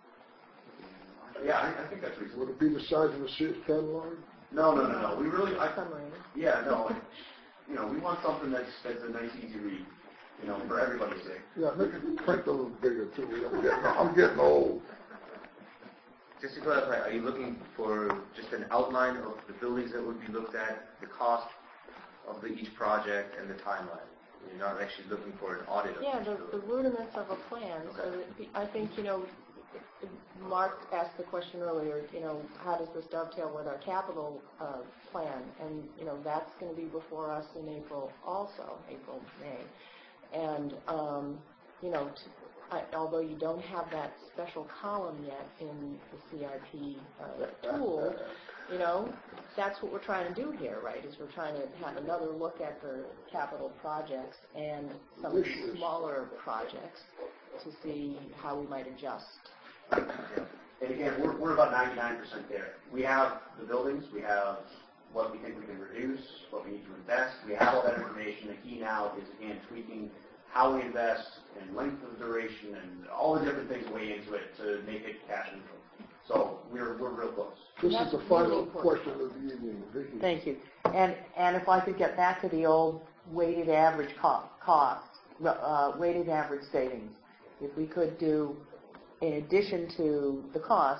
Yeah, I think that's reasonable. Would it be the size of a Sears catalog? No. We really, Summary. yeah, no. We want something that's a nice, easy read. For everybody's sake. Yeah, make it print a little bigger too. I'm getting old. Just to clarify, are you looking for just an outline of the buildings that would be looked at, the cost of each project, and the timeline? You're not actually looking for an audit of each building? The rudiments of a plan. Okay. So that I think, Mark asked the question earlier, how does this dovetail with our capital plan? And, that's going to be before us in April also, April, May. And, although you don't have that special column yet in the CIP tool, that's what we're trying to do here, right, is we're trying to have another look at the capital projects and some of the smaller projects to see how we might adjust. And again, we're about 99% there. We have the buildings, we have what we think we can reduce, what we need to invest. We have all that information. The key now is, again, tweaking how we invest and length of duration and all the different things weigh into it to make it cash neutral. So we're real close. This is the final question of the evening. Vicki. Thank you. And if I could get back to the old weighted average cost, weighted average savings, if we could do, in addition to the cost,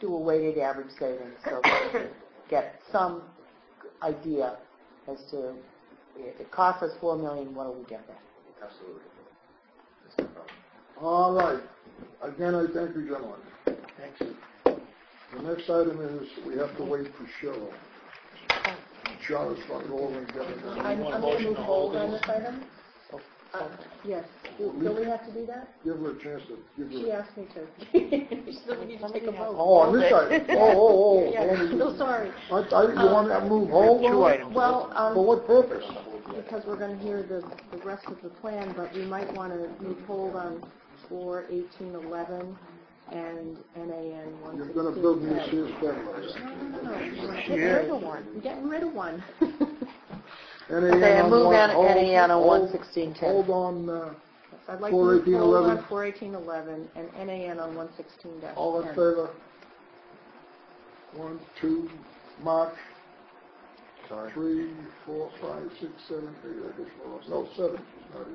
do a weighted average savings so that we get some idea as to if it costs us $4 million, what do we get back? Absolutely. All right. Again, I thank you, gentlemen. Thanks. The next item is we have to wait for Cheryl. Cheryl's going to go over and get it done. I'm going to move hold on this item. Yes. Do we have to do that? Give her a chance to give She her. asked me to. She said we need to take a vote. Oh, on this item. Oh. Yeah, so sorry. You want to move hold Two on it? items. Well, For what purpose? because we're going to hear the rest of the plan, but we might want to move hold on 41811 and NAN 116. You're going to build me a Sears Bedlows. No. We're She getting rid is. of one. We're getting rid of one. Okay, and move NAN on hold 11610. Hold on, I'd like to move hold 41811. on 41811 and NAN on 116-10. All in favor? 1, 2, Mark. 3, 4, 5, 6, 7, 8, I guess we're lost. No, 7. She's not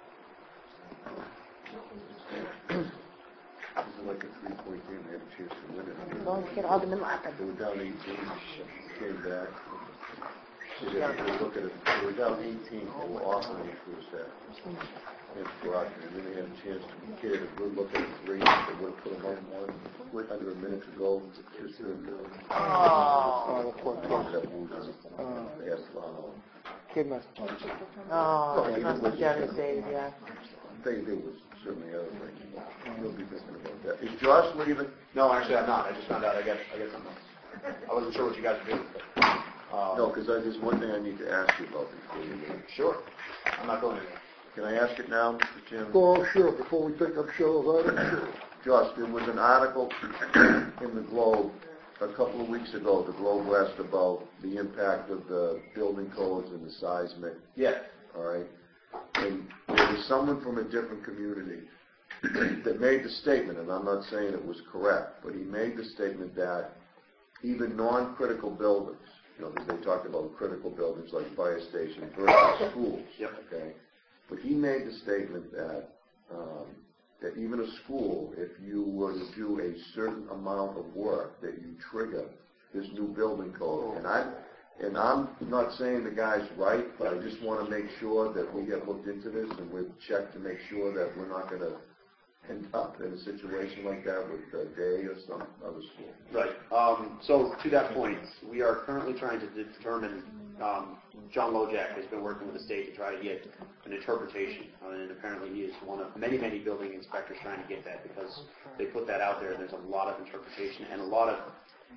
here. This is like a 3-point game. They had a chance to win it. Don't get Alderman Lappin. They were down 18, came back. They had to look at it. They were down 18. They were off in the first half. And then they had a chance to get a good look at the three. They would have put them on one under a minute to go. Just Oh, the poor They asked kid must. Oh, it must be devastated, yeah. They was certainly other things. You'll be thinking about that. Is Josh leaving? No, actually, I'm not. I just found out I got something else. I wasn't sure what you guys were doing. But, No, because there's one thing I need to ask you about before you leave. Sure. I'm not going anywhere. Can I ask it now, Mr. Chairman? Oh, sure, before we take up Cheryl's item, sure. Josh, there was an article in the Globe a couple of weeks ago, the Globe West, about the impact of the building codes and the seismic. Yeah. All right? And there was someone from a different community that made the statement, and I'm not saying it was correct, but he made the statement that even non-critical buildings, they talked about critical buildings like fire stations versus schools. Yep. Okay? But he made the statement that that even a school, if you were to do a certain amount of work, that you trigger this new building code. And I'm not saying the guy's right, but I just want to make sure that we get looked into this and we've checked to make sure that we're not going to end up in a situation like that with Day or some other school. Right. So to that point, we are currently trying to determine, John Lojack has been working with the state to try to get an interpretation, and apparently he is one of many, many building inspectors trying to get that, because they put that out there and there's a lot of interpretation and a lot of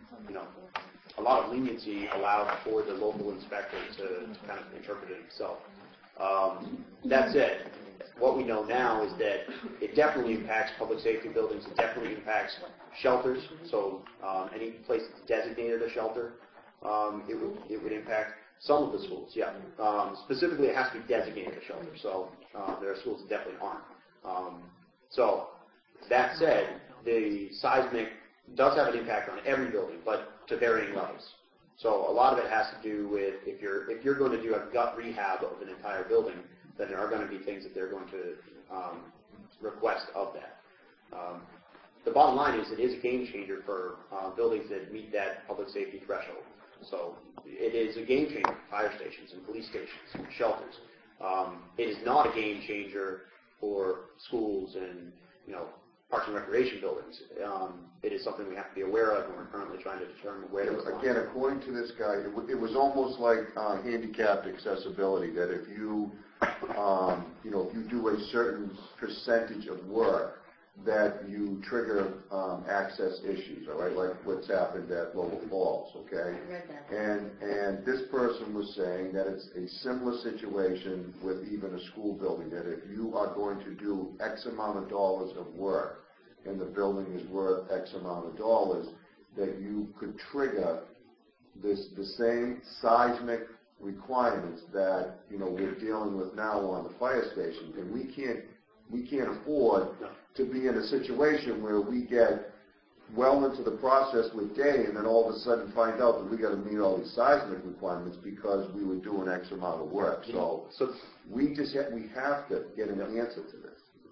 leniency allowed for the local inspector to kind of interpret it himself. That said, what we know now is that it definitely impacts public safety buildings. It definitely impacts shelters. So any place that's designated a shelter, it would impact some of the schools. Yeah. Specifically, it has to be designated a shelter. So there are schools that definitely aren't. So that said, the seismic does have an impact on every building, but to varying levels. So a lot of it has to do with if you're going to do a gut rehab of an entire building, then there are going to be things that they're going to request of that. The bottom line is it is a game changer for buildings that meet that public safety threshold. So it is a game changer for fire stations and police stations and shelters. It is not a game changer for schools and parks and recreation buildings. It is something we have to be aware of, and we're currently trying to determine where to go. Again, according to this guy, it was almost like handicapped accessibility, that if you, if you do a certain percentage of work, that you trigger access issues, all right, like what's happened at Lowell Falls, okay? I read that. And this person was saying that it's a similar situation with even a school building, that if you are going to do X amount of dollars of work and the building is worth X amount of dollars, that you could trigger the same seismic requirements that we're dealing with now on the fire station, and we can't afford to be in a situation where we get well into the process with Day and then all of a sudden find out that we got to meet all these seismic requirements because we were doing X amount of work. So we have to get an answer to this.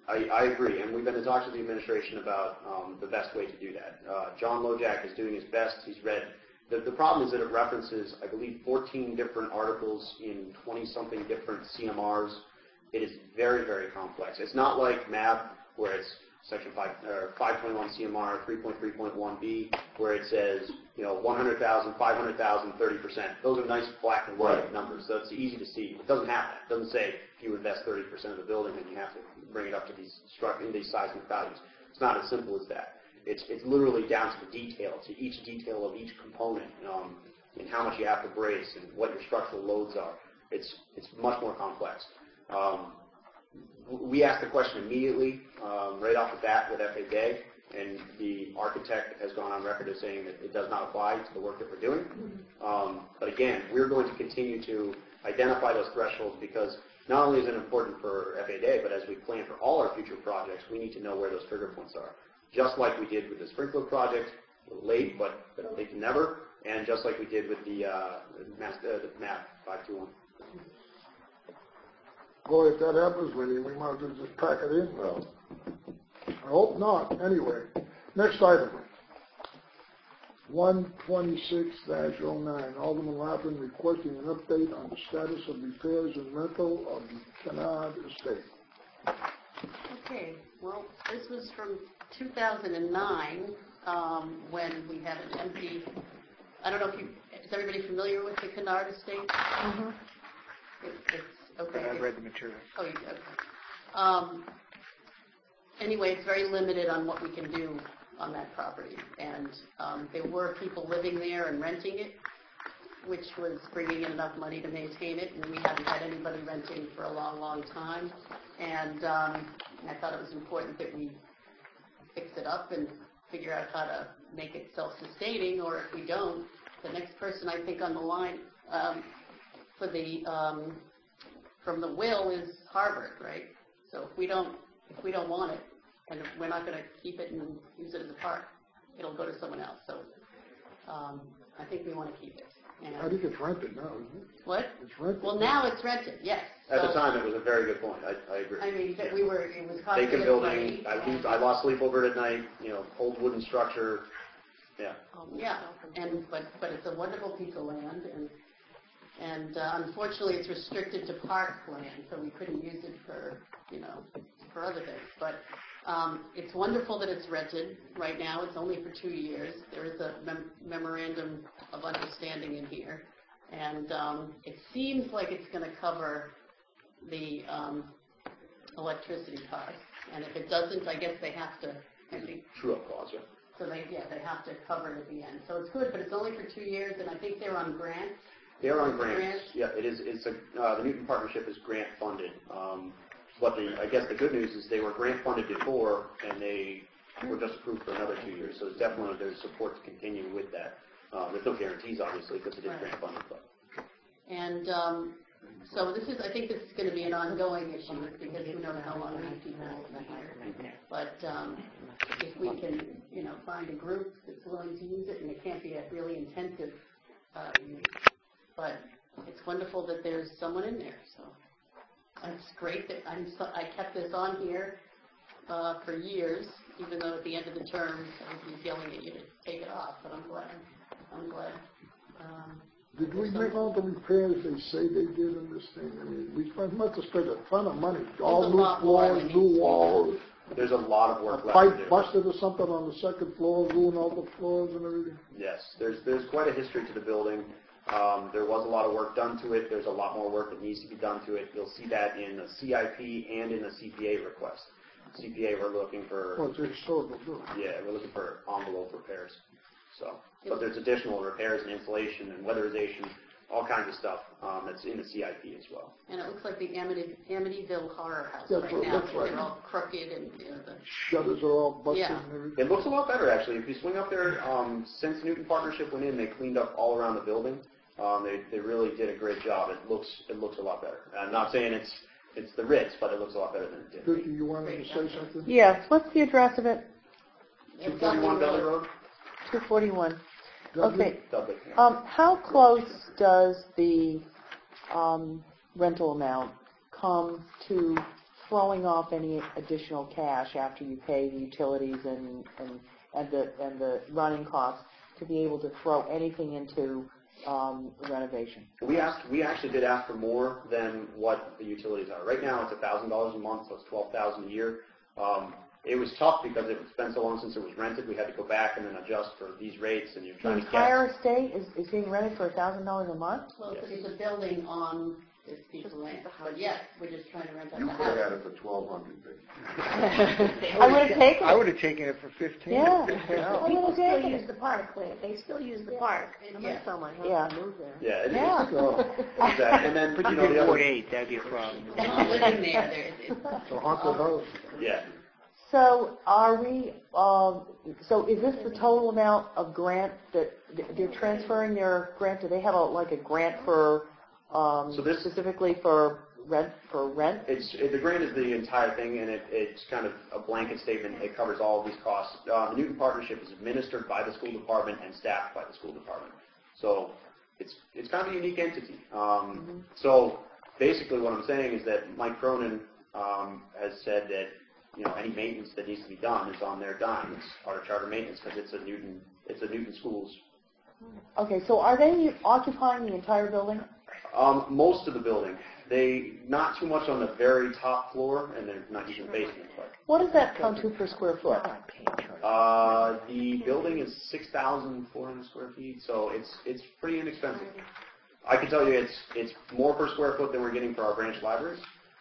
I agree, and we've been in talks with the administration about the best way to do that. John Lojak is doing his best. He's read. The problem is that it references, I believe, 14 different articles in 20-something different CMRs. It is very, very complex. It's not like MAP, where it's Section 521 CMR 3.3.1b, where it says, 100,000, 500,000, 30%. Those are nice black and white numbers, so it's easy to see. It doesn't have that. It doesn't say if you invest 30% of the building, then you have to bring it up to these seismic values. It's not as simple as that. It's literally down to the detail, to each detail of each component, and how much you have to brace and what your structural loads are. It's much more complex. We asked the question immediately, right off the bat with FAA, and the architect has gone on record as saying that it does not apply to the work that we're doing. But again, we're going to continue to identify those thresholds because not only is it important for FAA, but as we plan for all our future projects, we need to know where those trigger points are. Just like we did with the sprinkler project, late, but late to never, and just like we did with the MAP 521. Boy, if that happens, we might as well just pack it in. Well, I hope not. Anyway, next item. 126-09. Alderman Lappin requesting an update on the status of repairs and rental of the Kennard Estate. Okay, well, this was from 2009 when we had an empty, I don't know if is everybody familiar with the Kennard Estate? Mm-hmm. Okay. I've read the material. Oh, you did. Anyway, it's very limited on what we can do on that property. And there were people living there and renting it, which was bringing in enough money to maintain it. And we haven't had anybody renting for a long, long time. And I thought it was important that we fix it up and figure out how to make it self-sustaining. Or if we don't, the next person I think on the line for the from the will is Harvard, right? So if we don't want it, and if we're not going to keep it and use it as a park, it'll go to someone else. So I think we want to keep it. And I think it's rented now, isn't it? What? It's rented. Well, now it's rented, yes. At the time, it was a very good point. I agree. I mean, that it was costing Vacant us building. money. I lost sleep over it at night. Old wooden structure. Yeah. Yeah, but it's a wonderful piece of land, and unfortunately it's restricted to park land, so we couldn't use it for other things. But it's wonderful that it's rented right now. It's only for 2 years. There is a memorandum of understanding in here, and it seems like it's going to cover the electricity costs. And if it doesn't, I guess they have to. True up clause, yeah. So they have to cover it at the end. So it's good, but it's only for 2 years, and I think they're on grants. They're on grants. Yeah, it is. The Newton Partnership is grant funded. I guess the good news is they were grant funded before, and they were just approved for another 2 years. So definitely there's support to continue with that. There's no guarantees, obviously, because it is grant funded. But. And so I think this is going to be an ongoing issue because who knows how long these people will be here. But if we can, find a group that's willing to use it, and it can't be a really intensive use. But it's wonderful that there's someone in there. So it's great that I kept this on here for years, even though at the end of the term everybody's yelling at you to take it off. But I'm glad. Did we make all the repairs they say they did in this thing? I mean, we must have spent a ton of money. All new floors, new walls. There's a lot of work a left to do. Pipe busted or something on the second floor, ruined all the floors and everything. Yes, there's quite a history to the building. There was a lot of work done to it. There's a lot more work that needs to be done to it. You'll see that in the CIP and in the CPA request. CPA, we're looking for... Well, it's a historical building. Yeah, we're looking for envelope repairs. But there's additional repairs and insulation and weatherization, all kinds of stuff that's in the CIP as well. And it looks like the Amityville Horror House That's right what it now. looks like. They're all crooked and the shutters are all busted Yeah. and everything. It looks a lot better, actually. If you swing up there, since Newton Partnership went in, they cleaned up all around the building. They really did a great job. It looks a lot better. I'm not saying it's the Ritz, but it looks a lot better than it did. Vicki, you wanted to say something? Yes. What's the address of it? 241 Dudley Road? 241. Dudley? Okay. Dudley. How close does the rental amount come to throwing off any additional cash after you pay the utilities and the running costs to be able to throw anything into renovation? We actually did ask for more than what the utilities are. Right now, it's $1,000 a month, so it's $12,000 a year. It was tough because it's been so long since it was rented. We had to go back and then adjust for these rates, and you're The trying to entire estate is being rented for $1,000 a month? Well, it's a building on this piece of land, but yes, we're just trying to rent out You the could have house. had it for $1,200. I would have taken I it. would have taken it for 15. Yeah. I People would have still taken use it. the park, they still use the park. I'm going to sell my house Yeah. and move there. Yeah, it is. Yeah. Exactly. And then, But you the did other, Ward 8, that'd be a problem. They're not living there, It's a haunted house. yeah. So are we, so is this the total amount of grant that they're transferring their grant? Do they have like a grant for, specifically for rent? The grant is the entire thing, and it's kind of a blanket statement. It covers all of these costs. The Newton Partnership is administered by the school department and staffed by the school department. So it's kind of a unique entity. So basically what I'm saying is that Mike Cronin has said that any maintenance that needs to be done is on their dime. It's part of charter maintenance because it's a Newton schools. Okay, so are they occupying the entire building? Most of the building. Not too much on the very top floor, and they're not using the basement. But What does that come to per square foot? the building is 6,400 square feet, so it's pretty inexpensive. I can tell you it's more per square foot than we're getting for our branch libraries.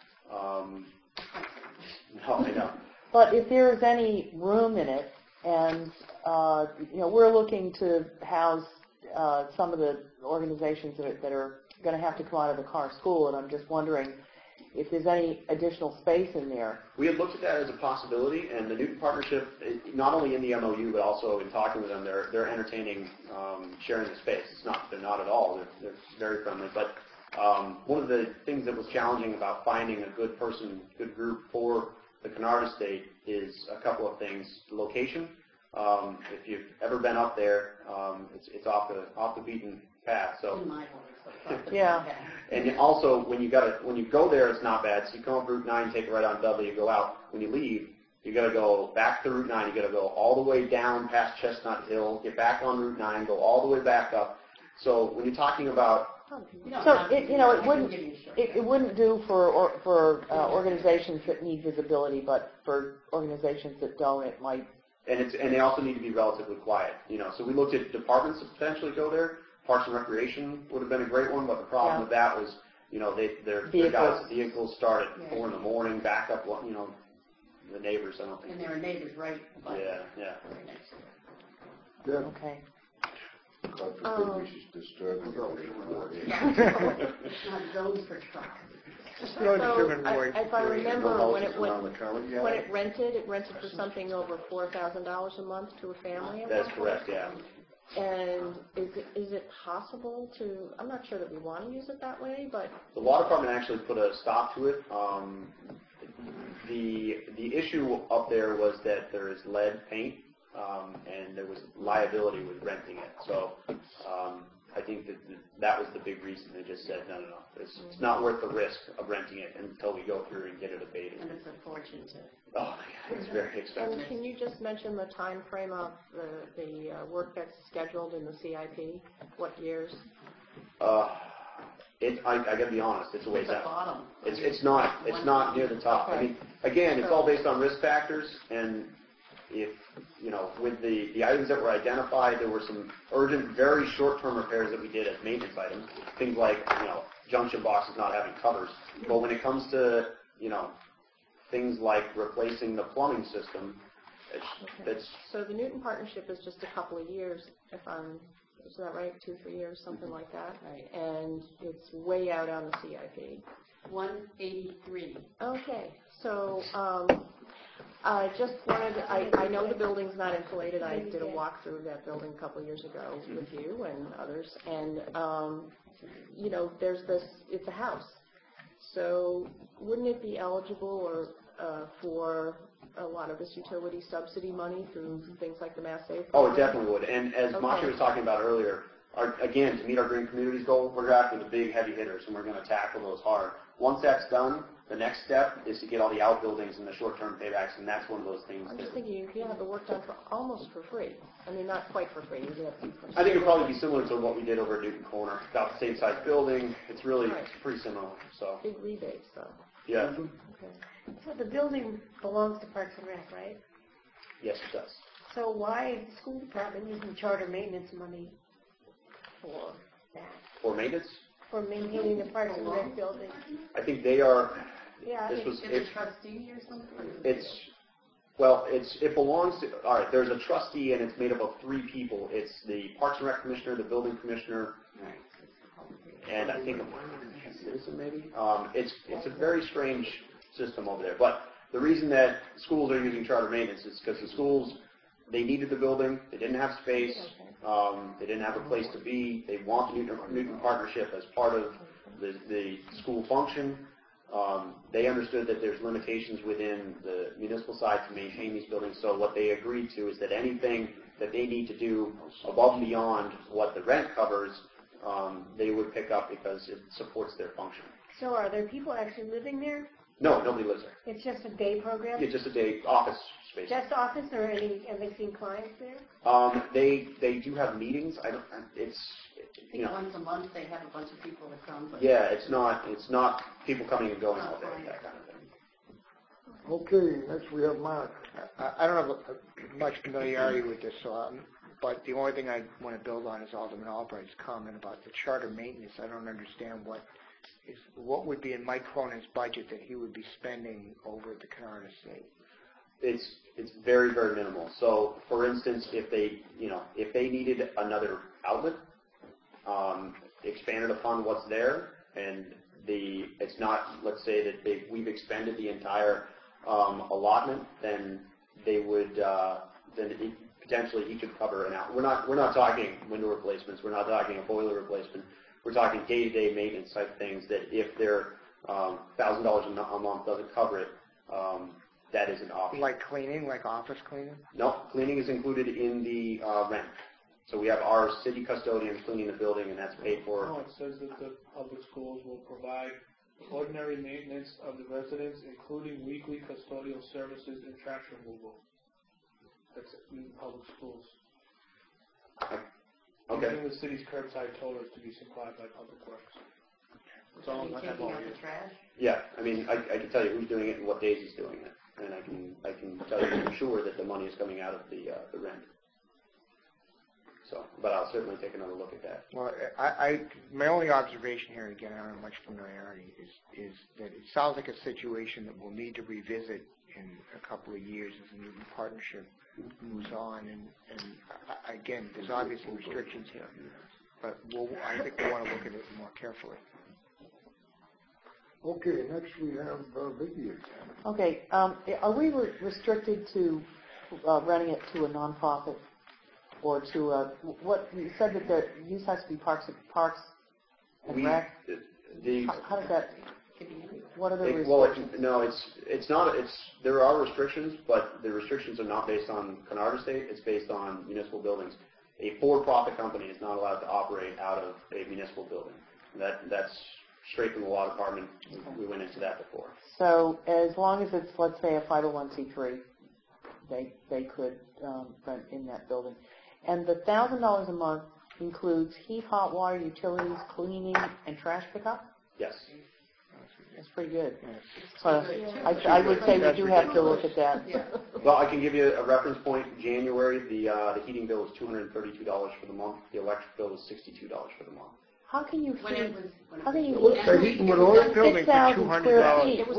No, I know. But if there is any room in it, and we're looking to house some of the organizations that are going to have to come out of the Carr School, and I'm just wondering if there's any additional space in there. We had looked at that as a possibility, and the Newton Partnership, not only in the MOU, but also in talking with them, they're entertaining sharing the space. They're not at all. They're very friendly. But one of the things that was challenging about finding a good group for the Kennard estate is a couple of things. The location. If you've ever been up there, it's off the beaten path. So. Yeah. And also, when you go there, it's not bad. So you come up Route 9, take it right on Dudley, you go out. When you leave, you got to go back to Route 9. You got to go all the way down past Chestnut Hill, get back on Route 9, go all the way back up. So when you're talking about it wouldn't do for organizations that need visibility, but for organizations that don't, it might. And they also need to be relatively quiet. So we looked at departments to potentially go there. Parks and Recreation would have been a great one, but the problem with that was, their guys' vehicles start at 4 in the morning, back up, the neighbors. I don't think. And there are neighbors right by Yeah. right next to it. Good. Okay. God forbid we should disturb the building. Not zones for trucks. If I remember, when it rented for something over $4,000 a month to a family. That's correct, yeah. And is it possible to? I'm not sure that we want to use it that way, but the law department actually put a stop to it. The issue up there was that there is lead paint, and there was liability with renting it. So I think that was the big reason. They just said, no. It's not worth the risk of renting it until we go through and get it abated. And it's a fortune to. Oh, my God, it's very expensive. And can you just mention the time frame of the work that's scheduled in the CIP? What years? I got to be honest, it's a ways out. It's not near the top. I mean, again, it's all based on risk factors, and if with the items that were identified, there were some urgent, very short-term repairs that we did as maintenance items. Things like junction boxes not having covers. But when it comes to things like replacing the plumbing system, it's So the Newton Partnership is just a couple of years, is that right? 2-3 years, something like that? Right. And it's way out on the CIP. 183. Okay, so I just wanted, I know the building's not insulated. I did a walkthrough of that building a couple of years ago with you and others, and there's this, it's a house. So wouldn't it be eligible or for a lot of this utility subsidy money through things like the Mass Save Oh, program? it definitely would. And as Masha was talking about earlier, again, to meet our green communities goal, we're after the big heavy hitters, and we're going to tackle those hard. Once that's done, the next step is to get all the outbuildings and the short-term paybacks, and that's one of those things. I'm just thinking you could have the work done almost for free. I mean, not quite for free. I think it'd probably be similar to what we did over at Newton Corner. About the same size building. It's really it's pretty similar. So big rebates, though. Yeah. Okay. So the building belongs to Parks and Rec, right? Yes, it does. So why is the school department using charter maintenance money for that? For maintenance? For maintaining the Parks and Rec building? I think they are. Yeah. This was. Is it a trustee or something? It belongs to. All right. There's a trustee, and it's made up of 3 people. It's the Parks and Rec commissioner, the building commissioner, and I think a citizen maybe. It's a very strange system over there. But the reason that schools are using charter maintenance is because the schools, they needed the building, they didn't have space, they didn't have a place to be. They want the Newton Partnership as part of the school function. They understood that there's limitations within the municipal side to maintain these buildings, so what they agreed to is that anything that they need to do above and beyond what the rent covers, they would pick up because it supports their function. So are there people actually living there? No, nobody lives there. It's just a day program? It's just a day office space. Just office, or have they seen clients there? They do have meetings. I think once a month they have a bunch of people that come. But yeah, it's not people coming and going all day, that kind of thing. Okay, next we have Mark. I don't have much familiarity with this, but the only thing I want to build on is Alderman Albright's comment about the charter maintenance. I don't understand what would be in Mike Cronin's budget that he would be spending over at the Kennard Estate. It's very, very minimal. So, for instance, if they needed another outlet, expanded upon what's there, and it's not, let's say that we've expended the entire allotment, then they would potentially he could cover an out. We're not talking window replacements. We're not talking a boiler replacement. We're talking day-to-day maintenance type things that if their $1,000 a month doesn't cover it, that is an option. Like cleaning, like office cleaning? No, cleaning is included in the rent. So we have our city custodians cleaning the building, and that's paid for. No, it says that the public schools will provide ordinary maintenance of the residents, including weekly custodial services and trash removal. That's in public schools. Okay. Using the city's curbside toters to be supplied by Public Works. It's all Are you taking out the trash? Yeah, I mean, I can tell you who's doing it and what days he's doing it, and I can tell you for sure that the money is coming out of the rent. So, but I'll certainly take another look at that. Well, my only observation here, again, I don't have much familiarity, is that it sounds like a situation that we'll need to revisit in a couple of years as the Newton Partnership moves on, and again, there's obviously restrictions here, but I think we want to look at it more carefully. Okay, next we have Vicki again. Okay, are we restricted to renting it to a nonprofit or to what you said that the use has to be parks and rec? How does that? What are the restrictions? No, it's not. There are restrictions, but the restrictions are not based on Kennard Estate. It's based on municipal buildings. A for-profit company is not allowed to operate out of a municipal building. That's straight from the law department. We went into that before. So as long as it's, let's say, a 501c3, they could rent in that building. And the $1,000 a month includes heat, hot water, utilities, cleaning, and trash pickup? Yes. That's pretty good. I would say we do have to look at that. Well, I can give you a reference point. January, the heating bill was $232 for the month. The electric bill was $62 for the month. How can you feed? How can you the heating with oil building for $200? It was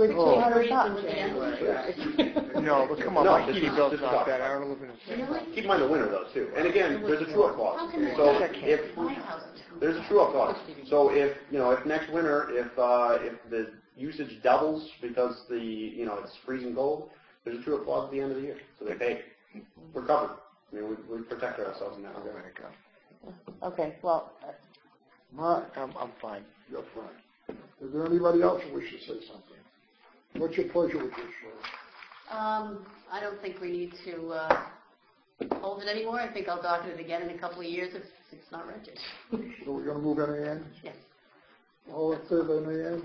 $1,600. No, but come on, my heating bill's not bad. I don't live in a city. Keep in mind the winter though too. And again, there's a true-up clause. So if there's a true-up clause, so if next winter, if the usage doubles because it's freezing cold, there's a true-up clause at the end of the year, so they pay. We're covered. I mean, we protect ourselves in that regard. Okay, well. Mark, I'm fine. You're fine. Is there anybody else who wishes to say something? What's your pleasure with this? I don't think we need to hold it anymore. I think I'll dock it again in a couple of years if it's not rented. So we're gonna move NAN? Yes. All in favor of NAN?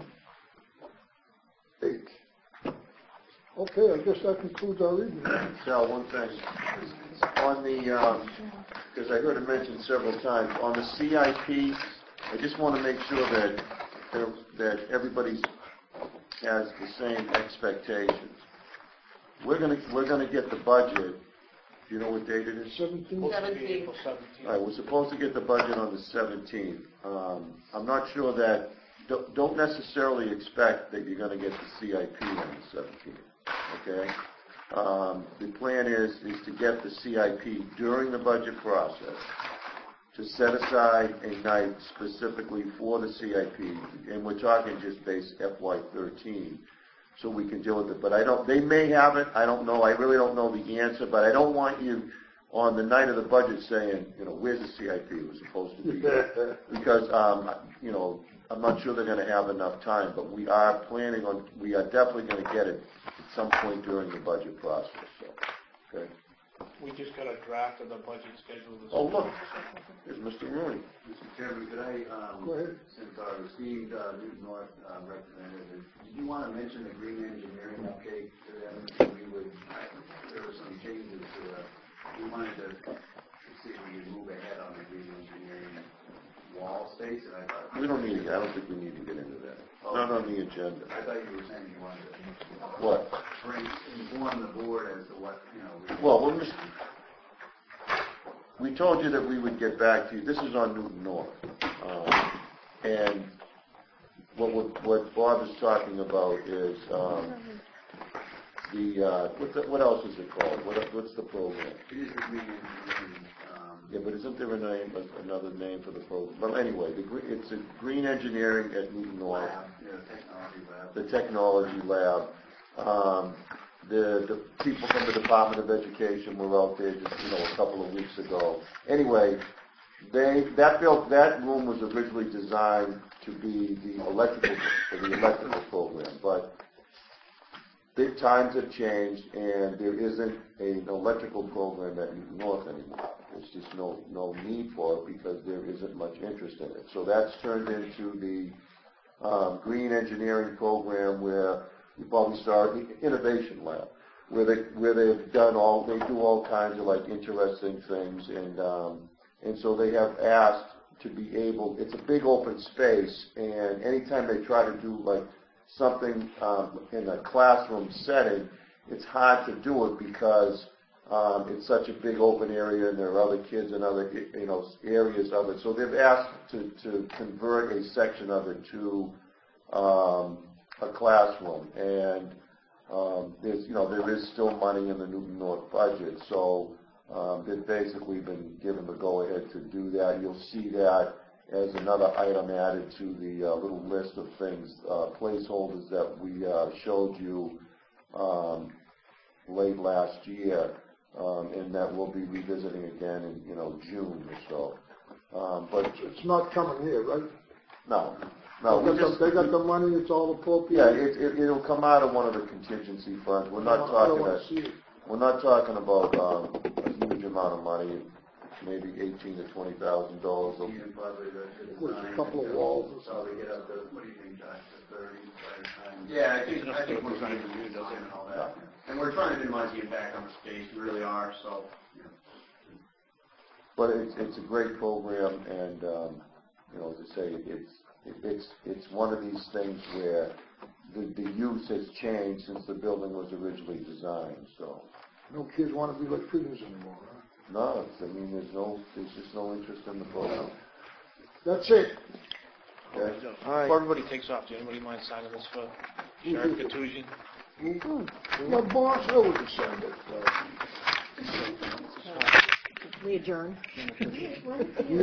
8. Okay, I guess that concludes our evening. Sal, one thing. On the, because I heard it mentioned several times, on the CIP, I just want to make sure that everybody has the same expectations. We're gonna get the budget. Do you know what date it is? 17th? 17. All right, we're supposed to get the budget on the 17th. I'm not sure that, don't necessarily expect that you're going to get the CIP on the 17th, okay? The plan is to get the CIP during the budget process, to set aside a night specifically for the CIP, and we're talking just base FY13, so we can deal with it. But they may have it, I don't know, I really don't know the answer, but I don't want you on the night of the budget saying, where's the CIP? It was supposed to be here. Because, I'm not sure they're going to have enough time, but we are definitely going to get it at some point during the budget process. So, okay. We just got a draft of the budget schedule this Oh, morning. look, here's Mr. Rooney. Mr. Chairman, could I, Go ahead. since our esteemed Newton North representative, did you want to mention the green engineering update to them? There were some changes we wanted to see if we could move ahead on the green engineering wall space, and I thought... I don't think we need to get into that. It's not on the agenda. I thought you were saying you wanted to... What? Inform the board as to what, Well, we told you that we would get back to you. This is on Newton North. And what Bob is talking about is what else is it called? What's the program? It is the green engineering... Yeah, but isn't there another name for the program? Well, anyway, it's a green engineering at Newton North. The technology lab. The people from the Department of Education were out there just, a couple of weeks ago. Anyway, that room was originally designed to be the electrical program, but big times have changed, and there isn't an electrical program at Newton North anymore. There's just no need for it because there isn't much interest in it. So that's turned into the green engineering program, where you probably saw the innovation lab, where they do all kinds of interesting things, and so they have asked to be able. It's a big open space, and anytime they try to do something in a classroom setting, it's hard to do it because it's such a big open area, and there are other kids in other areas of it. So they've asked to convert a section of it to a classroom, and there is still money in the Newton North budget. So they've basically been given the go-ahead to do that. You'll see that as another item added to the little list of things, placeholders that we showed you late last year, and that we'll be revisiting again in June or so. But it's not coming here, right? No. They got the money. It's all appropriate. Yeah, it'll come out of one of the contingency funds. We're not talking about a huge amount of money. Maybe $18,000 to $20,000. A couple of walls. So they get up to, what do you think, Josh, to 30 by the time? Yeah, I think we're trying to do those and all that. And we're trying to minimize the impact on the space, we really are, so. But it's a great program, and, as I say, it's one of these things where the use has changed since the building was originally designed, so. No kids want to be electricians anymore, huh? No, there's just no interest in the program. That's it. Okay. Before everybody takes off, do anybody mind signing this for Sheriff Katusian? My boss, I would have signed it. We adjourn.